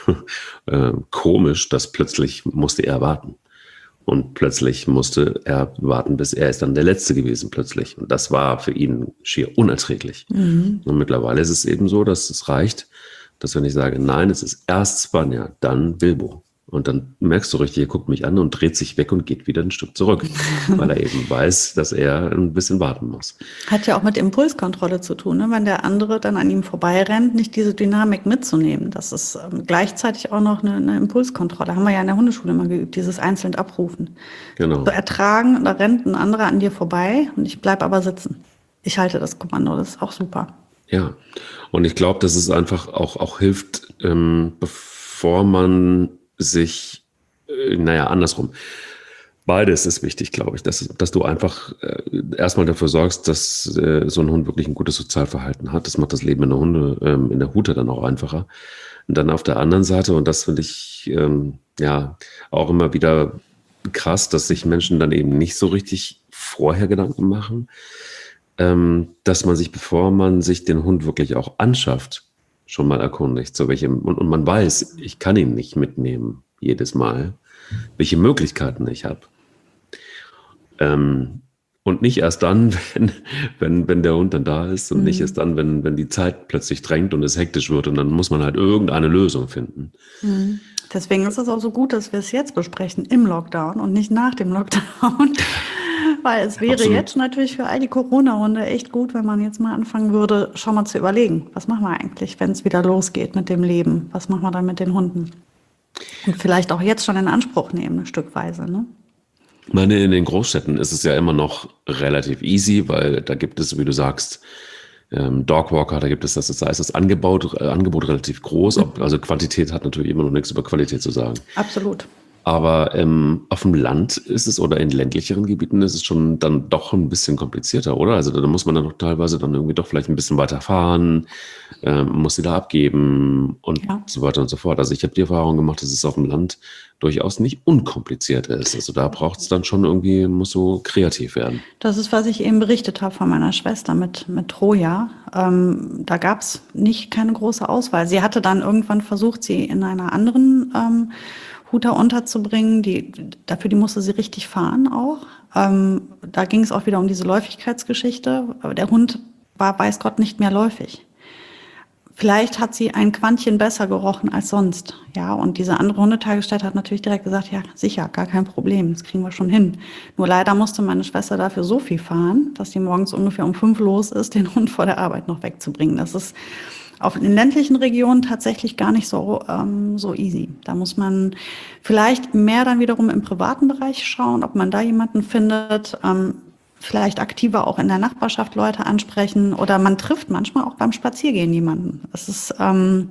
komisch, dass plötzlich musste er warten. Und plötzlich musste er warten, bis er ist dann der Letzte gewesen plötzlich. Und das war für ihn schier unerträglich. Und mittlerweile ist es eben so, dass es reicht, dass wenn ich sage, nein, es ist erst Spanja, dann Bilbo. Und dann merkst du richtig, er guckt mich an und dreht sich weg und geht wieder ein Stück zurück, weil er eben weiß, dass er ein bisschen warten muss. Hat ja auch mit Impulskontrolle zu tun, ne? Wenn der andere dann an ihm vorbeirennt, nicht diese Dynamik mitzunehmen. Das ist gleichzeitig auch noch eine Impulskontrolle. Haben wir ja in der Hundeschule immer geübt, dieses einzeln abrufen. Genau. So ertragen, da rennt ein anderer an dir vorbei und ich bleib aber sitzen. Ich halte das Kommando, das ist auch super. Ja, und ich glaube, dass es einfach auch hilft, bevor man sich, andersrum. Beides ist wichtig, glaube ich, dass du einfach erstmal dafür sorgst, dass so ein Hund wirklich ein gutes Sozialverhalten hat. Das macht das Leben in der Hute dann auch einfacher. Und dann auf der anderen Seite, und das finde ich auch immer wieder krass, dass sich Menschen dann eben nicht so richtig vorher Gedanken machen, dass man sich, bevor man sich den Hund wirklich auch anschafft, schon mal erkundigt, und man weiß, ich kann ihn nicht mitnehmen jedes Mal, welche Möglichkeiten ich habe. Und nicht erst dann, wenn der Hund dann da ist und nicht erst dann, wenn die Zeit plötzlich drängt und es hektisch wird und dann muss man halt irgendeine Lösung finden. Deswegen ist es auch so gut, dass wir es jetzt besprechen im Lockdown und nicht nach dem Lockdown. Weil es wäre Absolut. jetzt natürlich für all die Corona-Hunde echt gut, wenn man jetzt mal anfangen würde, schon mal zu überlegen, was machen wir eigentlich, wenn es wieder losgeht mit dem Leben? Was machen wir dann mit den Hunden? Und vielleicht auch jetzt schon in Anspruch nehmen, ein Stückweise, ne? Ich meine, in den Großstädten ist es ja immer noch relativ easy, weil da gibt es, wie du sagst, Dogwalker, da ist das Angebot relativ groß. Also Quantität hat natürlich immer noch nichts über Qualität zu sagen. Absolut. Aber auf dem Land ist es oder in ländlicheren Gebieten ist es schon dann doch ein bisschen komplizierter, oder? Also da muss man dann doch teilweise dann irgendwie doch vielleicht ein bisschen weiter fahren, muss sie da abgeben und so weiter und so fort. Also ich habe die Erfahrung gemacht, dass es auf dem Land durchaus nicht unkompliziert ist. Also da braucht es dann schon irgendwie, muss so kreativ werden. Das ist, was ich eben berichtet habe von meiner Schwester mit Troja. Da gab es keine große Auswahl. Sie hatte dann irgendwann versucht, sie in einer anderen Huter unterzubringen. Dafür musste sie richtig fahren auch. Da ging es auch wieder um diese Läufigkeitsgeschichte. Aber der Hund war, weiß Gott, nicht mehr läufig. Vielleicht hat sie ein Quantchen besser gerochen als sonst. Ja, und diese andere Hundetagesstätte hat natürlich direkt gesagt, ja, sicher, gar kein Problem, das kriegen wir schon hin. Nur leider musste meine Schwester dafür so viel fahren, dass die morgens ungefähr um 5 los ist, den Hund vor der Arbeit noch wegzubringen. Das ist in ländlichen Regionen tatsächlich gar nicht so easy. Da muss man vielleicht mehr dann wiederum im privaten Bereich schauen, ob man da jemanden findet, vielleicht aktiver auch in der Nachbarschaft Leute ansprechen oder man trifft manchmal auch beim Spaziergehen jemanden. Es ist, man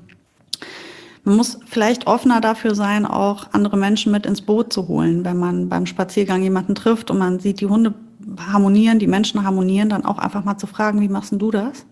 muss vielleicht offener dafür sein, auch andere Menschen mit ins Boot zu holen, wenn man beim Spaziergang jemanden trifft und man sieht, die Hunde harmonieren, die Menschen harmonieren, dann auch einfach mal zu fragen, wie machst denn du das?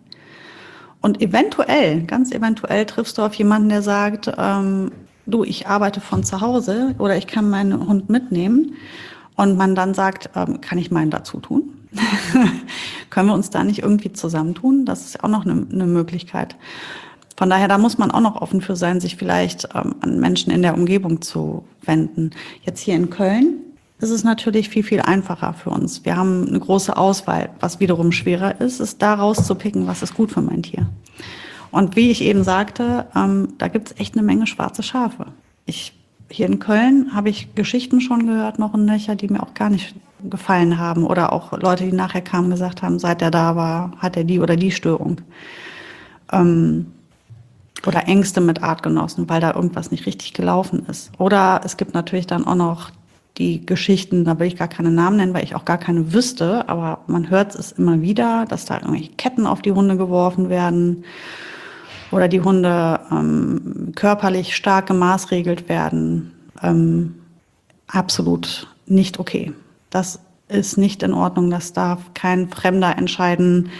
Und eventuell, ganz eventuell triffst du auf jemanden, der sagt, du, ich arbeite von zu Hause oder ich kann meinen Hund mitnehmen. Und man dann sagt, kann ich meinen dazu tun? Können wir uns da nicht irgendwie zusammentun? Das ist auch noch eine Möglichkeit. Von daher, da muss man auch noch offen für sein, sich vielleicht an Menschen in der Umgebung zu wenden. Jetzt hier in Köln ist es natürlich viel, viel einfacher für uns. Wir haben eine große Auswahl. Was wiederum schwerer ist da rauszupicken, was ist gut für mein Tier. Und wie ich eben sagte, da gibt es echt eine Menge schwarze Schafe. Hier in Köln habe ich Geschichten schon gehört, noch in Nöcher, die mir auch gar nicht gefallen haben. Oder auch Leute, die nachher kamen und gesagt haben, seit er da war, hat er die oder die Störung. Oder Ängste mit Artgenossen, weil da irgendwas nicht richtig gelaufen ist. Oder es gibt natürlich dann auch noch die Geschichten, da will ich gar keine Namen nennen, weil ich auch gar keine wüsste, aber man hört es immer wieder, dass da irgendwelche Ketten auf die Hunde geworfen werden oder die Hunde körperlich stark gemaßregelt werden. Absolut nicht okay. Das ist nicht in Ordnung, das darf kein Fremder entscheiden,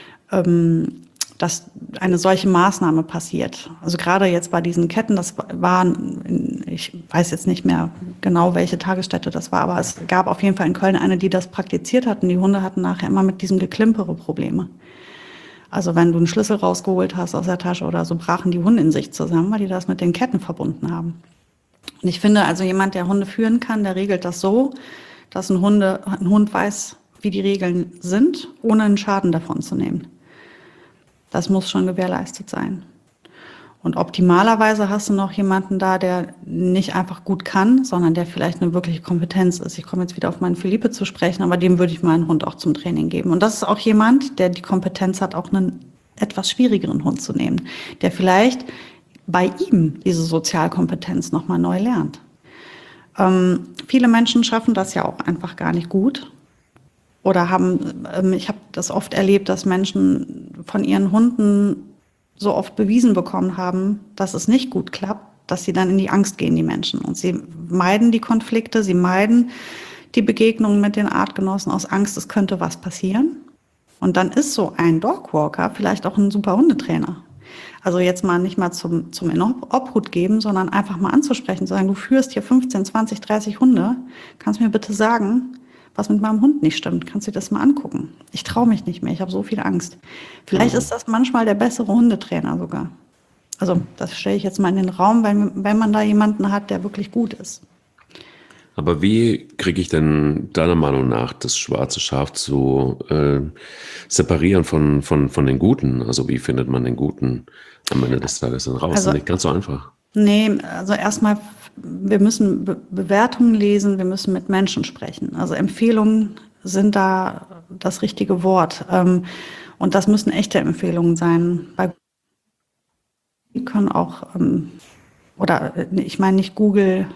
dass eine solche Maßnahme passiert. Also gerade jetzt bei diesen Ketten, das waren, ich weiß jetzt nicht mehr genau, welche Tagesstätte das war, aber es gab auf jeden Fall in Köln eine, die das praktiziert hat und die Hunde hatten nachher immer mit diesem Geklimpere Probleme. Also wenn du einen Schlüssel rausgeholt hast aus der Tasche oder so, brachen die Hunde in sich zusammen, weil die das mit den Ketten verbunden haben. Und ich finde also jemand, der Hunde führen kann, der regelt das so, dass ein Hund weiß, wie die Regeln sind, ohne einen Schaden davon zu nehmen. Das muss schon gewährleistet sein. Und optimalerweise hast du noch jemanden da, der nicht einfach gut kann, sondern der vielleicht eine wirkliche Kompetenz ist. Ich komme jetzt wieder auf meinen Philippe zu sprechen, aber dem würde ich meinen Hund auch zum Training geben. Und das ist auch jemand, der die Kompetenz hat, auch einen etwas schwierigeren Hund zu nehmen, der vielleicht bei ihm diese Sozialkompetenz nochmal neu lernt. Viele Menschen schaffen das ja auch einfach gar nicht gut. Oder ich habe das oft erlebt, dass Menschen von ihren Hunden so oft bewiesen bekommen haben, dass es nicht gut klappt, dass sie dann in die Angst gehen, die Menschen. Und sie meiden die Konflikte, sie meiden die Begegnungen mit den Artgenossen aus Angst, es könnte was passieren. Und dann ist so ein Dogwalker vielleicht auch ein super Hundetrainer. Also jetzt mal nicht mal zum in Obhut geben, sondern einfach mal anzusprechen, zu sagen, du führst hier 15, 20, 30 Hunde, kannst mir bitte sagen, was mit meinem Hund nicht stimmt. Kannst du dir das mal angucken? Ich traue mich nicht mehr, ich habe so viel Angst. Vielleicht ist das manchmal der bessere Hundetrainer sogar. Also das stelle ich jetzt mal in den Raum, wenn man da jemanden hat, der wirklich gut ist. Aber wie kriege ich denn deiner Meinung nach das schwarze Schaf zu separieren von den Guten? Also wie findet man den Guten am Ende des Tages dann raus? Also, Nicht ganz so einfach. Nee, also erstmal, wir müssen Bewertungen lesen, wir müssen mit Menschen sprechen. Also Empfehlungen sind da das richtige Wort. Und das müssen echte Empfehlungen sein. Die können auch, ich meine nicht Google,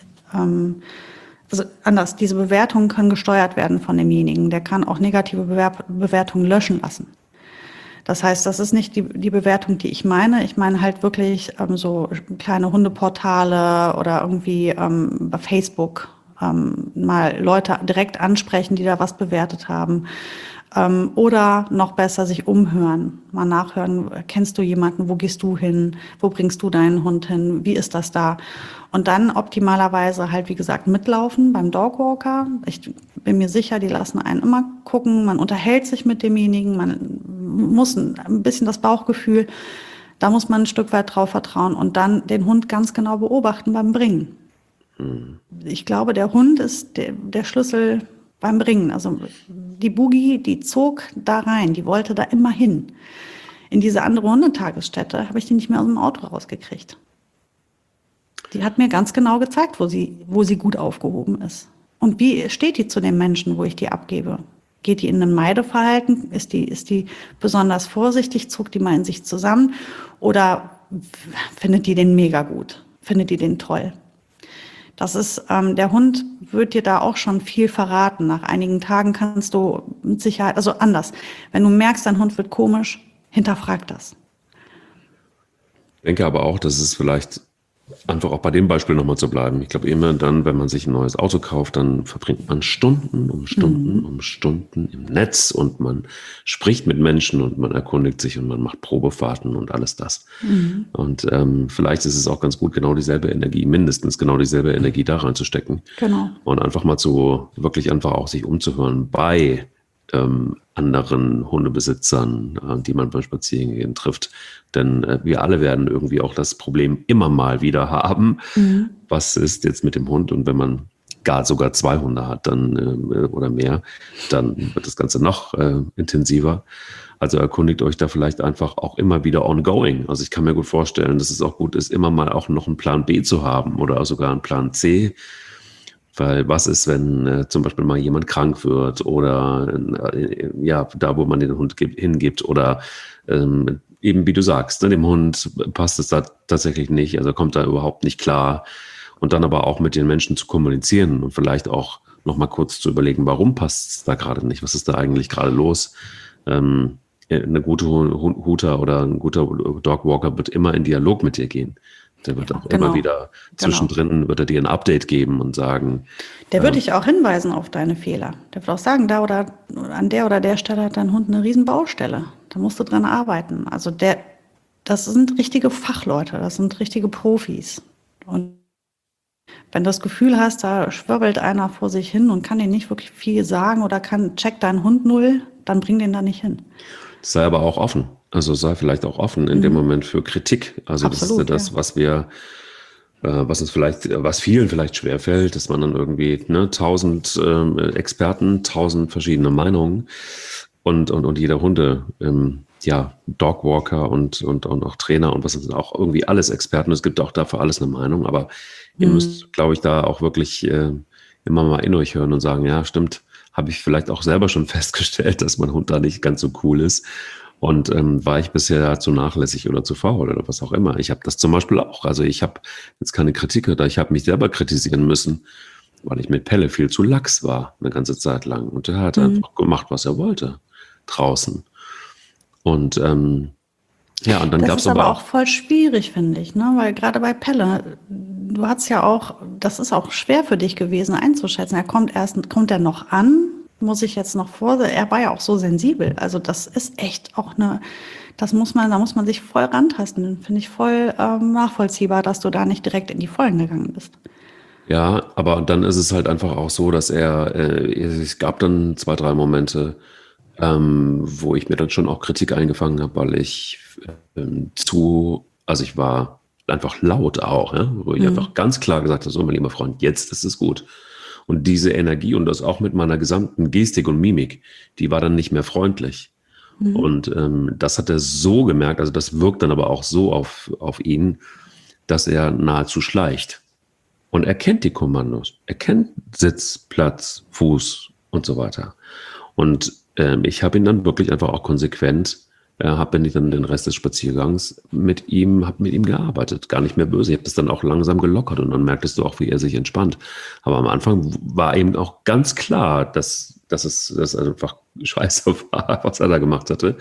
also anders, diese Bewertungen können gesteuert werden von demjenigen. Der kann auch negative Bewertungen löschen lassen. Das heißt, das ist nicht die Bewertung, die ich meine. Ich meine halt wirklich so kleine Hundeportale oder irgendwie bei Facebook mal Leute direkt ansprechen, die da was bewertet haben. Oder noch besser sich umhören, mal nachhören, kennst du jemanden, wo gehst du hin, wo bringst du deinen Hund hin, wie ist das da? Und dann optimalerweise halt, wie gesagt, mitlaufen beim Dogwalker. Ich bin mir sicher, die lassen einen immer gucken, man unterhält sich mit demjenigen, man muss ein bisschen das Bauchgefühl, da muss man ein Stück weit drauf vertrauen und dann den Hund ganz genau beobachten beim Bringen. Ich glaube, der Hund ist der Schlüssel beim Bringen. Also die Boogie, die zog da rein, die wollte da immer hin. In diese andere Hundetagesstätte habe ich die nicht mehr aus dem Auto rausgekriegt. Die hat mir ganz genau gezeigt, wo sie gut aufgehoben ist. Und wie steht die zu den Menschen, wo ich die abgebe? Geht die in ein Meideverhalten? Ist die besonders vorsichtig? Zuckt die mal in sich zusammen? Oder findet die den mega gut? Findet die den toll? Das ist, der Hund wird dir da auch schon viel verraten. Nach einigen Tagen kannst du mit Sicherheit, also anders. Wenn du merkst, dein Hund wird komisch, hinterfrag das. Ich denke aber auch, dass es vielleicht einfach auch bei dem Beispiel nochmal zu bleiben. Ich glaube, immer dann, wenn man sich ein neues Auto kauft, dann verbringt man Stunden um Stunden im Netz und man spricht mit Menschen und man erkundigt sich und man macht Probefahrten und alles das. Und vielleicht ist es auch ganz gut, genau dieselbe Energie, mindestens genau dieselbe Energie da reinzustecken. Genau. Und einfach mal wirklich einfach auch sich umzuhören bei anderen Hundebesitzern, die man beim Spazierengehen trifft. Denn wir alle werden irgendwie auch das Problem immer mal wieder haben. Was ist jetzt mit dem Hund? Und wenn man sogar 2 Hunde hat, dann oder mehr, dann wird das Ganze noch intensiver. Also erkundigt euch da vielleicht einfach auch immer wieder ongoing. Also ich kann mir gut vorstellen, dass es auch gut ist, immer mal auch noch einen Plan B zu haben oder sogar einen Plan C. Weil was ist, wenn zum Beispiel mal jemand krank wird oder da, wo man den Hund hingibt oder eben wie du sagst, ne, dem Hund passt es da tatsächlich nicht, also kommt da überhaupt nicht klar. Und dann aber auch mit den Menschen zu kommunizieren und vielleicht auch noch mal kurz zu überlegen, warum passt es da gerade nicht, was ist da eigentlich gerade los? Eine gute Huter oder ein guter Dogwalker wird immer in Dialog mit dir gehen. Der wird auch immer wieder zwischendrin, wird er dir ein Update geben und sagen. Der wird dich auch hinweisen auf deine Fehler. Der wird auch sagen, da oder an der oder der Stelle hat dein Hund eine riesen Baustelle. Da musst du dran arbeiten. Also das sind richtige Fachleute, das sind richtige Profis. Und wenn du das Gefühl hast, da schwirbelt einer vor sich hin und kann dir nicht wirklich viel sagen oder checkt deinen Hund null, dann bring den da nicht hin. Sei aber auch offen. Also sei vielleicht auch offen in dem Moment für Kritik. Also absolut, das ist ja das, was vielen vielleicht schwerfällt, dass man dann irgendwie 1000 Experten, 1000 verschiedene Meinungen und jeder ja, Dogwalker und auch Trainer und was sind auch irgendwie alles Experten. Es gibt auch dafür alles eine Meinung, aber ihr müsst, glaube ich, da auch wirklich immer mal in euch hören und sagen, ja, stimmt, habe ich vielleicht auch selber schon festgestellt, dass mein Hund da nicht ganz so cool ist. Und war ich bisher zu nachlässig oder zu faul oder was auch immer. Ich habe das zum Beispiel auch. Also ich habe jetzt keine Kritik oder ich habe mich selber kritisieren müssen, weil ich mit Pelle viel zu lax war eine ganze Zeit lang. Und er hat einfach gemacht, was er wollte draußen. Und ja, und dann Das gab es ist aber aber auch voll schwierig, finde ich, ne? Weil gerade bei Pelle, du hast ja auch, das ist auch schwer für dich gewesen einzuschätzen. Kommt er noch an? Muss ich jetzt noch er war ja auch so sensibel. Also das ist echt auch da muss man sich voll rantasten. Finde ich voll nachvollziehbar, dass du da nicht direkt in die Vollen gegangen bist. ja, aber dann ist es halt einfach auch so, dass es gab dann 2, 3 Momente, wo ich mir dann schon auch Kritik eingefangen habe, weil ich also ich war einfach laut auch, ja, wo ich einfach ganz klar gesagt habe, so mein lieber Freund, jetzt ist es gut. Und diese Energie und das auch mit meiner gesamten Gestik und Mimik, die war dann nicht mehr freundlich. Und das hat er so gemerkt, also das wirkt dann aber auch so auf ihn, dass er nahezu schleicht. Und er kennt die Kommandos. Er kennt Sitz, Platz, Fuß und so weiter. Und ich habe ihn dann wirklich einfach auch konsequent, bin ich dann den Rest des Spaziergangs habe mit ihm gearbeitet. Gar nicht mehr böse. Ich habe das dann auch langsam gelockert und dann merktest du auch, wie er sich entspannt. Aber am Anfang war eben auch ganz klar, dass einfach scheiße war, was er da gemacht hatte.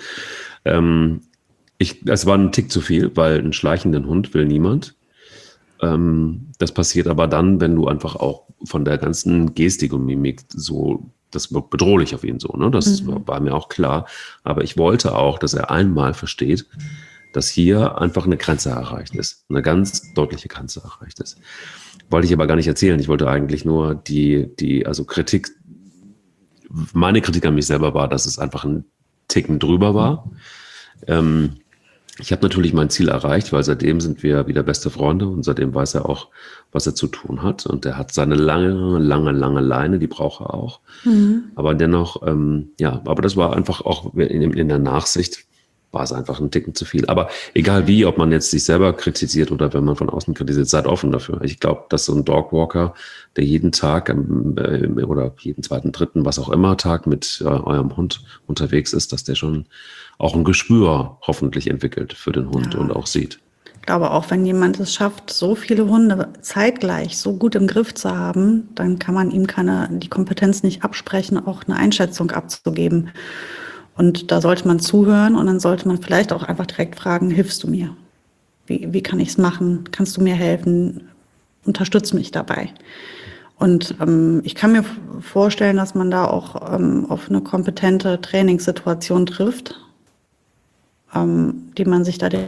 Es war ein Tick zu viel, weil einen schleichenden Hund will niemand. Das passiert aber dann, wenn du einfach auch von der ganzen Gestik und Mimik so, das wirkt bedrohlich auf ihn so, ne? Das war mir auch klar. Aber ich wollte auch, dass er einmal versteht, dass hier einfach eine Grenze erreicht ist. Eine ganz deutliche Grenze erreicht ist. Wollte ich aber gar nicht erzählen. Ich wollte eigentlich nur also meine Kritik an mich selber war, dass es einfach ein Ticken drüber war. Ich habe natürlich mein Ziel erreicht, weil seitdem sind wir wieder beste Freunde und seitdem weiß er auch, was er zu tun hat. Und er hat seine lange, lange, lange Leine, die braucht er auch. Aber dennoch, ja, aber das war einfach auch in der Nachsicht, war es einfach ein Ticken zu viel. Aber egal wie, ob man jetzt sich selber kritisiert oder wenn man von außen kritisiert, seid offen dafür. Ich glaube, dass so ein Dogwalker, der jeden Tag oder jeden zweiten, dritten, was auch immer, Tag mit eurem Hund unterwegs ist, dass der schon auch ein Gespür hoffentlich entwickelt für den Hund und auch sieht. Ich glaube auch, wenn jemand es schafft, so viele Hunde zeitgleich so gut im Griff zu haben, dann kann man ihm die Kompetenz nicht absprechen, auch eine Einschätzung abzugeben. Und da sollte man zuhören und dann sollte man vielleicht auch einfach direkt fragen, hilfst du mir? Wie kann ich es machen? Kannst du mir helfen? Unterstütz mich dabei. Und ich kann mir vorstellen, dass man da auch auf eine kompetente Trainingssituation trifft, die man sich da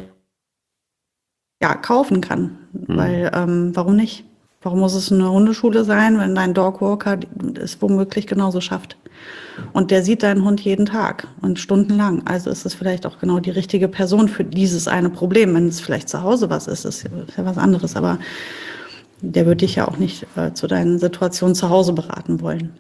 kaufen kann. Weil warum nicht? Warum muss es eine Hundeschule sein, wenn dein Dogwalker es womöglich genauso schafft? Und der sieht deinen Hund jeden Tag und stundenlang. Also ist es vielleicht auch genau die richtige Person für dieses eine Problem. Wenn es vielleicht zu Hause was ist ja was anderes. Aber der würde dich ja auch nicht zu deinen Situationen zu Hause beraten wollen.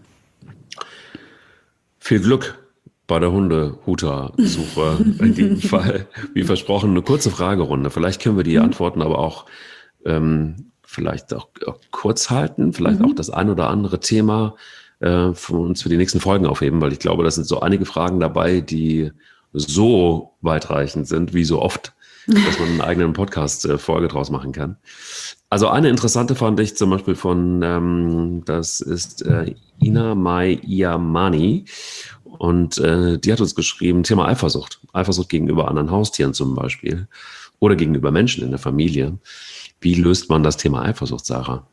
Viel Glück bei der Hundehuter-Suche in diesem Fall. Wie versprochen, eine kurze Fragerunde. Vielleicht können wir die Antworten aber auch vielleicht auch kurz halten, vielleicht auch das ein oder andere Thema für uns für die nächsten Folgen aufheben, weil ich glaube, da sind so einige Fragen dabei, die so weitreichend sind, wie so oft, dass man einen eigenen Podcast-Folge draus machen kann. Also eine interessante fand ich zum Beispiel das ist Ina Mai Iamani und die hat uns geschrieben, Thema Eifersucht. Eifersucht gegenüber anderen Haustieren zum Beispiel oder gegenüber Menschen in der Familie. Wie löst man das Thema Eifersucht, Sarah?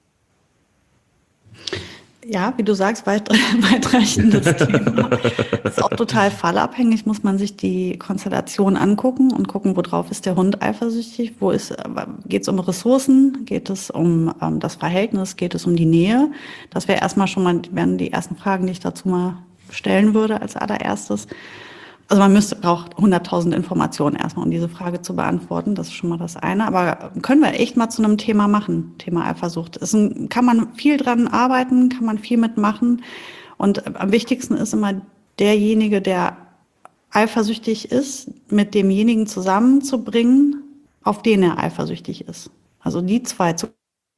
Ja, wie du sagst, weitreichendes Thema. Ist auch total fallabhängig, muss man sich die Konstellation angucken und gucken, worauf ist der Hund eifersüchtig, geht es um Ressourcen, geht es um das Verhältnis, geht es um die Nähe. Das wären die ersten Fragen, die ich dazu mal stellen würde als allererstes. Also man braucht 100.000 Informationen erstmal, um diese Frage zu beantworten. Das ist schon mal das eine. Aber können wir echt mal zu einem Thema machen, Thema Eifersucht. Kann man viel dran arbeiten, kann man viel mitmachen. Und am wichtigsten ist immer derjenige, der eifersüchtig ist, mit demjenigen zusammenzubringen, auf den er eifersüchtig ist. Also die zwei zu.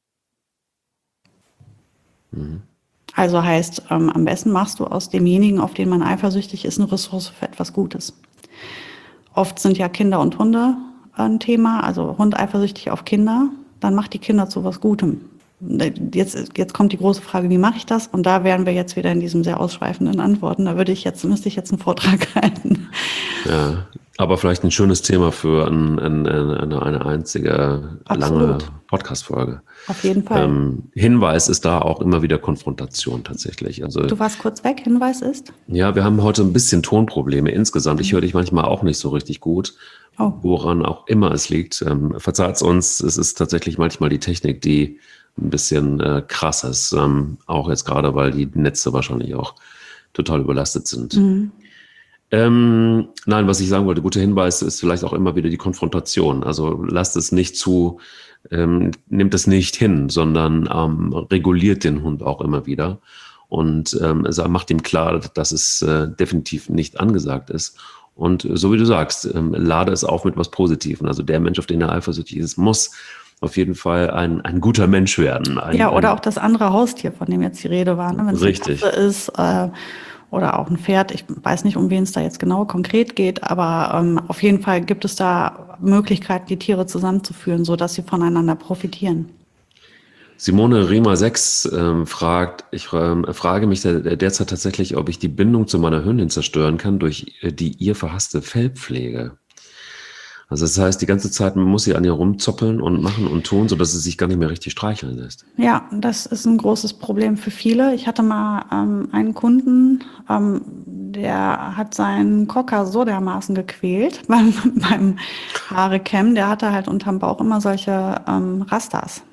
Also heißt, am besten machst du aus demjenigen, auf den man eifersüchtig ist, eine Ressource für etwas Gutes. Oft sind ja Kinder und Hunde ein Thema, also Hund eifersüchtig auf Kinder, dann macht die Kinder zu was Gutem. Jetzt kommt die große Frage, wie mache ich das? Und da wären wir jetzt wieder in diesem sehr ausschweifenden Antworten. Da müsste ich jetzt einen Vortrag halten. Ja, aber vielleicht ein schönes Thema für eine einzige lange Podcast-Folge. Auf jeden Fall. Hinweis ist da auch immer wieder Konfrontation tatsächlich. Also, du warst kurz weg, Hinweis ist? Ja, wir haben heute ein bisschen Tonprobleme insgesamt. Ich höre dich manchmal auch nicht so richtig gut, woran auch immer es liegt. Verzeiht uns, es ist tatsächlich manchmal die Technik, die ein bisschen krass ist. Auch jetzt gerade, weil die Netze wahrscheinlich auch total überlastet sind. Nein, was ich sagen wollte, guter Hinweis ist vielleicht auch immer wieder die Konfrontation. Also lasst es nicht nimmt es nicht hin, sondern reguliert den Hund auch immer wieder und macht ihm klar, dass es definitiv nicht angesagt ist. Und so wie du sagst, lade es auf mit was Positivem. Also der Mensch, auf den er eifersüchtig ist, muss auf jeden Fall ein guter Mensch werden. Oder auch das andere Haustier, von dem jetzt die Rede war. Ne? Wenn es eine Katze ist oder auch ein Pferd. Ich weiß nicht, um wen es da jetzt genau konkret geht, aber auf jeden Fall gibt es da Möglichkeiten, die Tiere zusammenzuführen, sodass sie voneinander profitieren. Simone Riemer 6 fragt, ich frage mich derzeit tatsächlich, ob ich die Bindung zu meiner Hündin zerstören kann durch die ihr verhasste Fellpflege. Also das heißt, die ganze Zeit muss sie an ihr rumzoppeln und machen und tun, sodass sie sich gar nicht mehr richtig streicheln lässt. Ja, das ist ein großes Problem für viele. Ich hatte mal einen Kunden, der hat seinen Cocker so dermaßen gequält beim Haare-Kämmen. Der hatte halt unterm Bauch immer solche Rastas.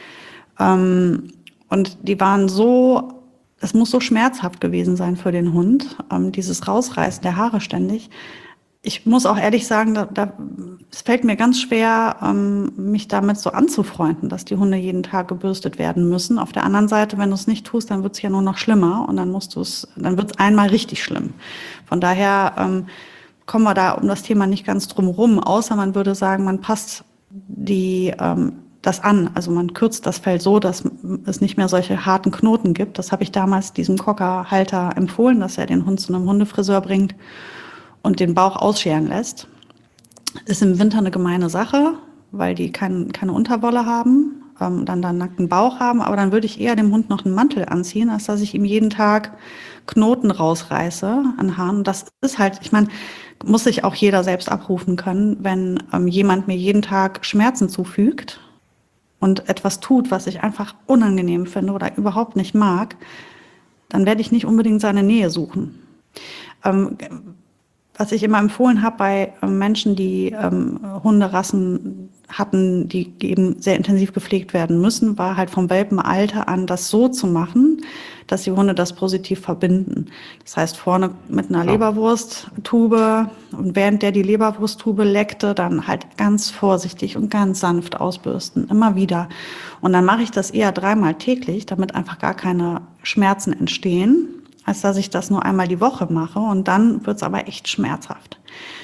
Und die waren so, es muss so schmerzhaft gewesen sein für den Hund, dieses Rausreißen der Haare ständig. Ich muss auch ehrlich sagen, es fällt mir ganz schwer, mich damit so anzufreunden, dass die Hunde jeden Tag gebürstet werden müssen. Auf der anderen Seite, wenn du es nicht tust, dann wird es ja nur noch schlimmer und dann wird es einmal richtig schlimm. Von daher kommen wir da um das Thema nicht ganz drum rum, außer man würde sagen, man passt das an. Also man kürzt das Fell so, dass es nicht mehr solche harten Knoten gibt. Das habe ich damals diesem Cockerhalter empfohlen, dass er den Hund zu einem Hundefriseur bringt und den Bauch ausscheren lässt. Ist im Winter eine gemeine Sache, weil die keine Unterwolle haben, dann nackten Bauch haben. Aber dann würde ich eher dem Hund noch einen Mantel anziehen, als dass ich ihm jeden Tag Knoten rausreiße an Haaren. Das ist halt, ich meine, muss sich auch jeder selbst abrufen können, wenn jemand mir jeden Tag Schmerzen zufügt und etwas tut, was ich einfach unangenehm finde oder überhaupt nicht mag, dann werde ich nicht unbedingt seine Nähe suchen. Was ich immer empfohlen habe bei Menschen, die Hunderassen hatten, die eben sehr intensiv gepflegt werden müssen, war halt vom Welpenalter an das so zu machen, dass die Hunde das positiv verbinden. Das heißt, vorne mit einer Leberwursttube und während der die Leberwursttube leckte, dann halt ganz vorsichtig und ganz sanft ausbürsten, immer wieder. Und dann mache ich das eher 3-mal täglich, damit einfach gar keine Schmerzen entstehen, als dass ich das nur einmal die Woche mache und dann wird es aber echt schmerzhaft.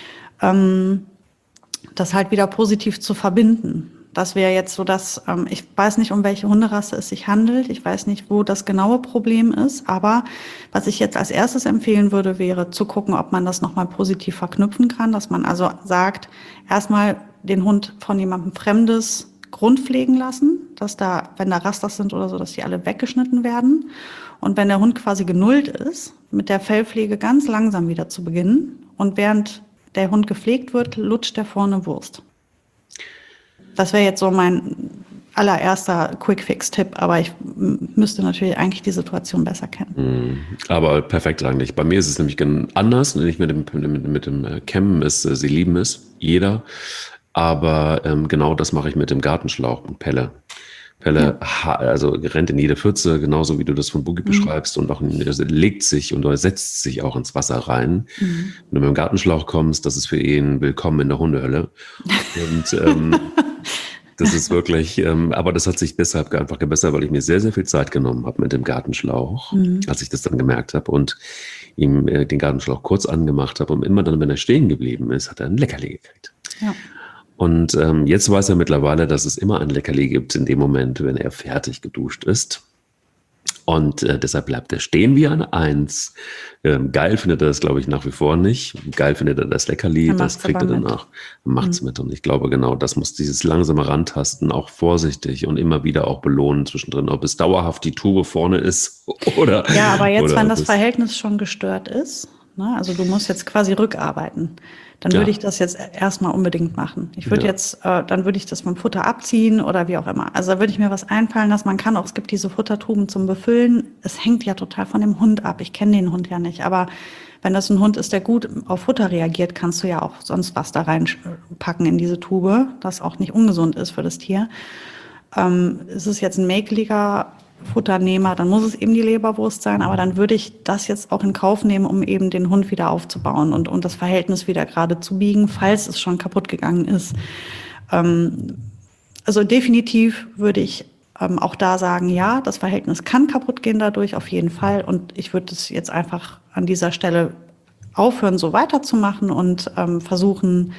Das halt wieder positiv zu verbinden. Das wäre jetzt so, dass ich weiß nicht, um welche Hunderasse es sich handelt. Ich weiß nicht, wo das genaue Problem ist. Aber was ich jetzt als erstes empfehlen würde, wäre zu gucken, ob man das nochmal positiv verknüpfen kann. Dass man also sagt, erstmal den Hund von jemandem Fremdes grundpflegen lassen, dass da, wenn da Rastas sind oder so, dass die alle weggeschnitten werden. Und wenn der Hund quasi genullt ist, mit der Fellpflege ganz langsam wieder zu beginnen. Und während der Hund gepflegt wird, lutscht der vorne Wurst. Das wäre jetzt so mein allererster Quick-Fix-Tipp, aber ich müsste natürlich eigentlich die Situation besser kennen. Aber perfekt eigentlich. Bei mir ist es nämlich anders, nicht mit dem Kämmen, sie lieben es, jeder. Aber genau das mache ich mit dem Gartenschlauch und Pelle. Pelle also rennt in jede Pfütze, genauso wie du das von Boogie beschreibst, und auch legt sich und setzt sich auch ins Wasser rein. Wenn du mit dem Gartenschlauch kommst, das ist für ihn willkommen in der Hundehölle. Und Das ist wirklich, aber das hat sich deshalb einfach gebessert, weil ich mir sehr, sehr viel Zeit genommen habe mit dem Gartenschlauch, als ich das dann gemerkt habe und ihm den Gartenschlauch kurz angemacht habe und immer dann, wenn er stehen geblieben ist, hat er ein Leckerli gekriegt. Ja. Und jetzt weiß er mittlerweile, dass es immer ein Leckerli gibt in dem Moment, wenn er fertig geduscht ist. Und deshalb bleibt er stehen wie eine Eins. Geil findet er das, glaube ich, nach wie vor nicht. Geil findet er das Leckerli, das kriegt er danach. Macht's mit. Und ich glaube, genau, das muss dieses langsame Rantasten, auch vorsichtig und immer wieder auch belohnen zwischendrin, ob es dauerhaft die Tube vorne ist oder. Ja, aber jetzt, oder wenn das Verhältnis schon gestört ist, ne, also du musst jetzt quasi rückarbeiten, dann würde ich das jetzt erstmal unbedingt machen. Ich würde jetzt, dann würde ich das vom Futter abziehen oder wie auch immer. Also da würde ich mir was einfallen lassen. Man kann auch, es gibt diese Futtertuben zum Befüllen. Es hängt ja total von dem Hund ab. Ich kenne den Hund ja nicht, aber wenn das ein Hund ist, der gut auf Futter reagiert, kannst du ja auch sonst was da reinpacken in diese Tube, das auch nicht ungesund ist für das Tier. Ist es jetzt ein mäkeliger Futternehmer, dann muss es eben die Leberwurst sein, aber dann würde ich das jetzt auch in Kauf nehmen, um eben den Hund wieder aufzubauen und das Verhältnis wieder gerade zu biegen, falls es schon kaputt gegangen ist. Also definitiv würde ich auch da sagen, ja, das Verhältnis kann kaputt gehen dadurch, auf jeden Fall. Und ich würde es jetzt einfach an dieser Stelle aufhören, so weiterzumachen und versuchen,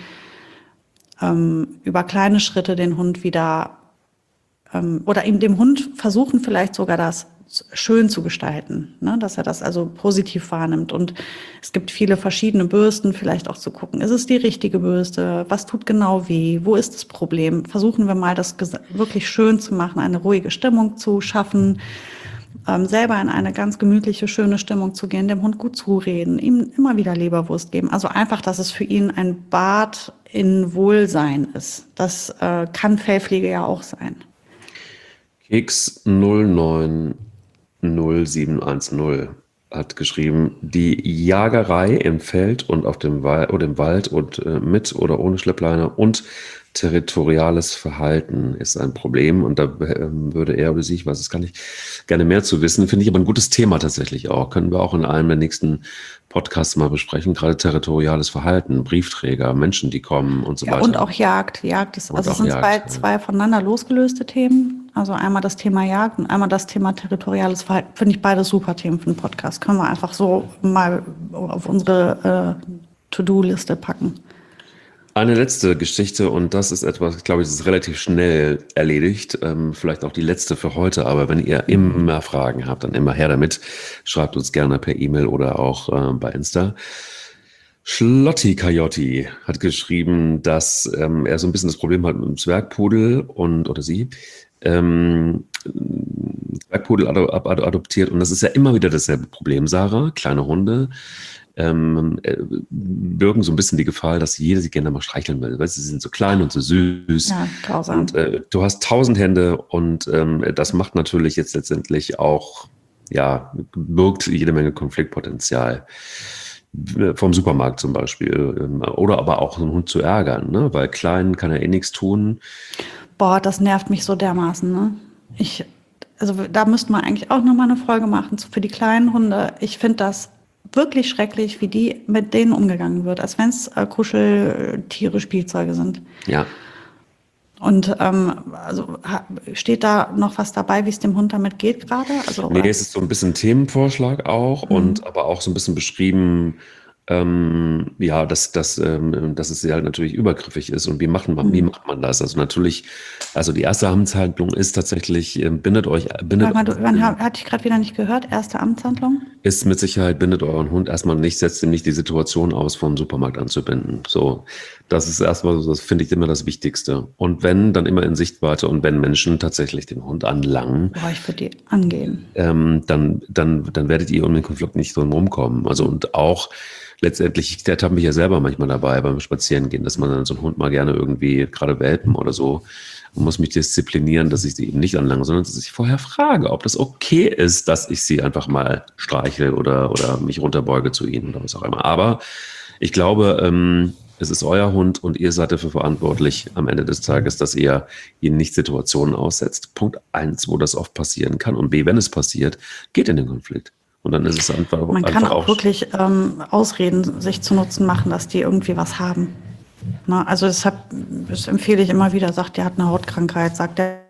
über kleine Schritte den Hund wieder oder ihm dem Hund versuchen, vielleicht sogar das schön zu gestalten, ne? Dass er das also positiv wahrnimmt. Und es gibt viele verschiedene Bürsten, vielleicht auch zu gucken, ist es die richtige Bürste? Was tut genau weh? Wo ist das Problem? Versuchen wir mal, das wirklich schön zu machen, eine ruhige Stimmung zu schaffen, selber in eine ganz gemütliche, schöne Stimmung zu gehen, dem Hund gut zureden, ihm immer wieder Leberwurst geben. Also einfach, dass es für ihn ein Bad in Wohlsein ist. Das kann Fellpflege ja auch sein. Keks 090710 hat geschrieben, die Jagerei im Feld und auf dem Wald oder im Wald und mit oder ohne Schleppleine und territoriales Verhalten ist ein Problem. Und da würde er oder sie, ich weiß es gar nicht, gerne mehr zu wissen. Finde ich aber ein gutes Thema tatsächlich auch. Können wir auch in einem der nächsten Podcasts mal besprechen. Gerade territoriales Verhalten, Briefträger, Menschen, die kommen und so weiter. Und auch Jagd. Jagd ist, also es sind zwei voneinander losgelöste Themen. Also einmal das Thema Jagd und einmal das Thema territoriales Verhalten. Finde ich beides super Themen für einen Podcast. Können wir einfach so mal auf unsere To-Do-Liste packen. Eine letzte Geschichte und das ist etwas, glaube ich, das ist relativ schnell erledigt. Vielleicht auch die letzte für heute, aber wenn ihr immer Fragen habt, dann immer her damit. Schreibt uns gerne per E-Mail oder auch bei Insta. Schlotti Coyote hat geschrieben, dass er so ein bisschen das Problem hat mit dem Zwergpudel oder sie. Zwergpudel adoptiert und das ist ja immer wieder dasselbe Problem, Sarah. Kleine Hunde birgen so ein bisschen die Gefahr, dass jeder sie gerne mal streicheln will. Weißt du, sie sind so klein und so süß. Ja, grausam. Und du hast 1000 Hände und das macht natürlich jetzt letztendlich auch, ja, birgt jede Menge Konfliktpotenzial. Vom Supermarkt zum Beispiel. Oder aber auch einen Hund zu ärgern, ne? Weil klein kann er eh nichts tun. Boah, das nervt mich so dermaßen, ne? Also da müsste man eigentlich auch nochmal eine Folge machen für die kleinen Hunde. Ich finde das wirklich schrecklich, wie mit denen umgegangen wird, als wenn es Kuscheltiere, Spielzeuge sind. Ja. Und also steht da noch was dabei, wie es dem Hund damit geht gerade? Also, nee, es ist so ein bisschen Themenvorschlag auch und aber auch so ein bisschen beschrieben, ja, dass es ja halt natürlich übergriffig ist und wie macht man das? Also natürlich, also die erste Amtshandlung ist tatsächlich, hatte ich gerade wieder nicht gehört, erste Amtshandlung? Ist mit Sicherheit, bindet euren Hund erstmal nicht, setzt ihm nicht die Situation aus, vom Supermarkt anzubinden. So, das ist erstmal, das finde ich immer das Wichtigste. Und wenn, dann immer in Sichtweite und wenn Menschen tatsächlich den Hund anlangen, ich würde die angehen. Dann werdet ihr um den Konflikt nicht drum rumkommen. Also und auch letztendlich, ich ertappe mich ja selber manchmal dabei beim Spazierengehen, dass man dann so einen Hund mal gerne irgendwie, gerade Welpen oder so, und muss mich disziplinieren, dass ich sie eben nicht anlange, sondern dass ich vorher frage, ob das okay ist, dass ich sie einfach mal streichel oder mich runterbeuge zu ihnen oder was auch immer. Aber ich glaube, es ist euer Hund und ihr seid dafür verantwortlich am Ende des Tages, dass ihr ihn nicht Situationen aussetzt. Punkt 1, wo das oft passieren kann. Und B, wenn es passiert, geht in den Konflikt. Und dann ist es einfach. Man kann auch wirklich Ausreden sich zu Nutzen machen, dass die irgendwie was haben. Na, also das empfehle ich immer wieder, sagt, der hat eine Hautkrankheit, sagt er,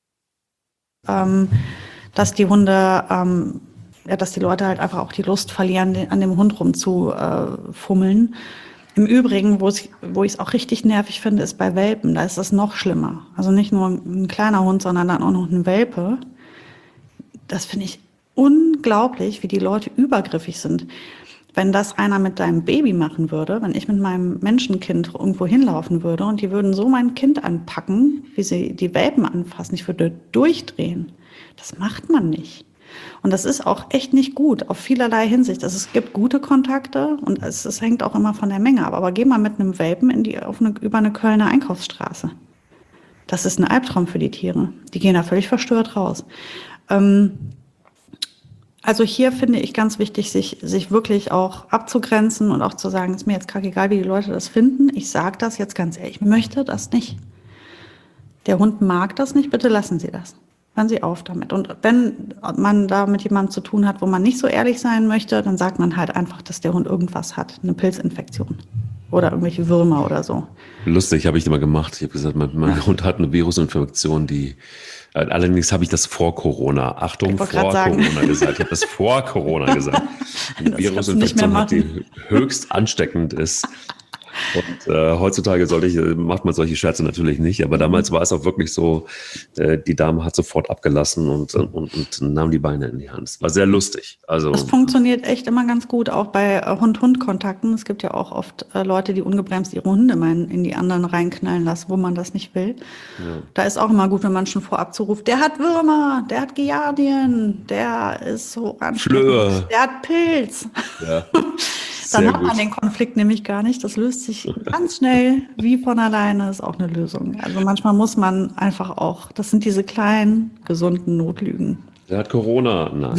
dass die Hunde, dass die Leute halt einfach auch die Lust verlieren, an dem Hund rumzufummeln. Im Übrigen, wo ich es auch richtig nervig finde, ist bei Welpen. Da ist das noch schlimmer. Also nicht nur ein kleiner Hund, sondern dann auch noch ein Welpe. Das finde ich unglaublich, wie die Leute übergriffig sind. Wenn das einer mit deinem Baby machen würde, wenn ich mit meinem Menschenkind irgendwo hinlaufen würde und die würden so mein Kind anpacken, wie sie die Welpen anfassen, ich würde durchdrehen. Das macht man nicht. Und das ist auch echt nicht gut, auf vielerlei Hinsicht. Also es gibt gute Kontakte und es hängt auch immer von der Menge ab. Aber geh mal mit einem Welpen über eine Kölner Einkaufsstraße. Das ist ein Albtraum für die Tiere. Die gehen da völlig verstört raus. Also hier finde ich ganz wichtig, sich wirklich auch abzugrenzen und auch zu sagen, ist mir jetzt kackegal, wie die Leute das finden. Ich sage das jetzt ganz ehrlich, ich möchte das nicht. Der Hund mag das nicht, bitte lassen Sie das. Hören Sie auf damit. Und wenn man da mit jemandem zu tun hat, wo man nicht so ehrlich sein möchte, dann sagt man halt einfach, dass der Hund irgendwas hat, eine Pilzinfektion oder irgendwelche Würmer oder so. Lustig, habe ich immer gemacht. Ich habe gesagt, mein Hund hat eine Virusinfektion, allerdings habe ich das vor Corona. Achtung, vor Corona gesagt. Ich habe das vor Corona gesagt. Eine Virusinfektion, die höchst ansteckend ist. Und heutzutage macht man solche Scherze natürlich nicht, aber damals war es auch wirklich so, die Dame hat sofort abgelassen und nahm die Beine in die Hand. Es war sehr lustig. Also, das funktioniert echt immer ganz gut, auch bei Hund-Hund-Kontakten. Es gibt ja auch oft Leute, die ungebremst ihre Hunde mal in die anderen reinknallen lassen, wo man das nicht will. Ja. Da ist auch immer gut, wenn man schon vorab zuruft, der hat Würmer, der hat Giardien, der ist so ansteckend, der hat Pilz. Ja. Dann hat man den Konflikt nämlich gar nicht. Das löst sich ganz schnell, wie von alleine, ist auch eine Lösung. Also manchmal muss man einfach auch, das sind diese kleinen, gesunden Notlügen. Der hat Corona. Nein.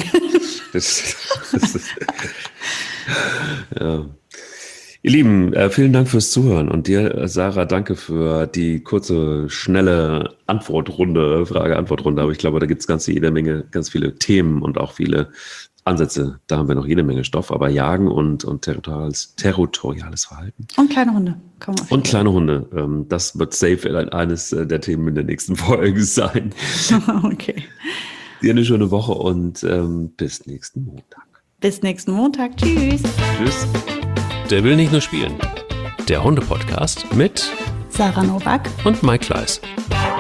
Ja. Ihr Lieben, vielen Dank fürs Zuhören. Und dir, Sarah, danke für die kurze, schnelle Frage-Antwort-Runde. Aber ich glaube, da gibt es ganz viele Themen und auch viele Ansätze, da haben wir noch jede Menge Stoff, aber Jagen und territoriales Verhalten. Und kleine Hunde. Und kleine Hunde. Das wird safe eines der Themen in der nächsten Folge sein. Okay. Dir eine schöne Woche und bis nächsten Montag. Bis nächsten Montag. Tschüss. Tschüss. Der will nicht nur spielen. Der Hunde-Podcast mit Sarah Novak und Mike Kleiss.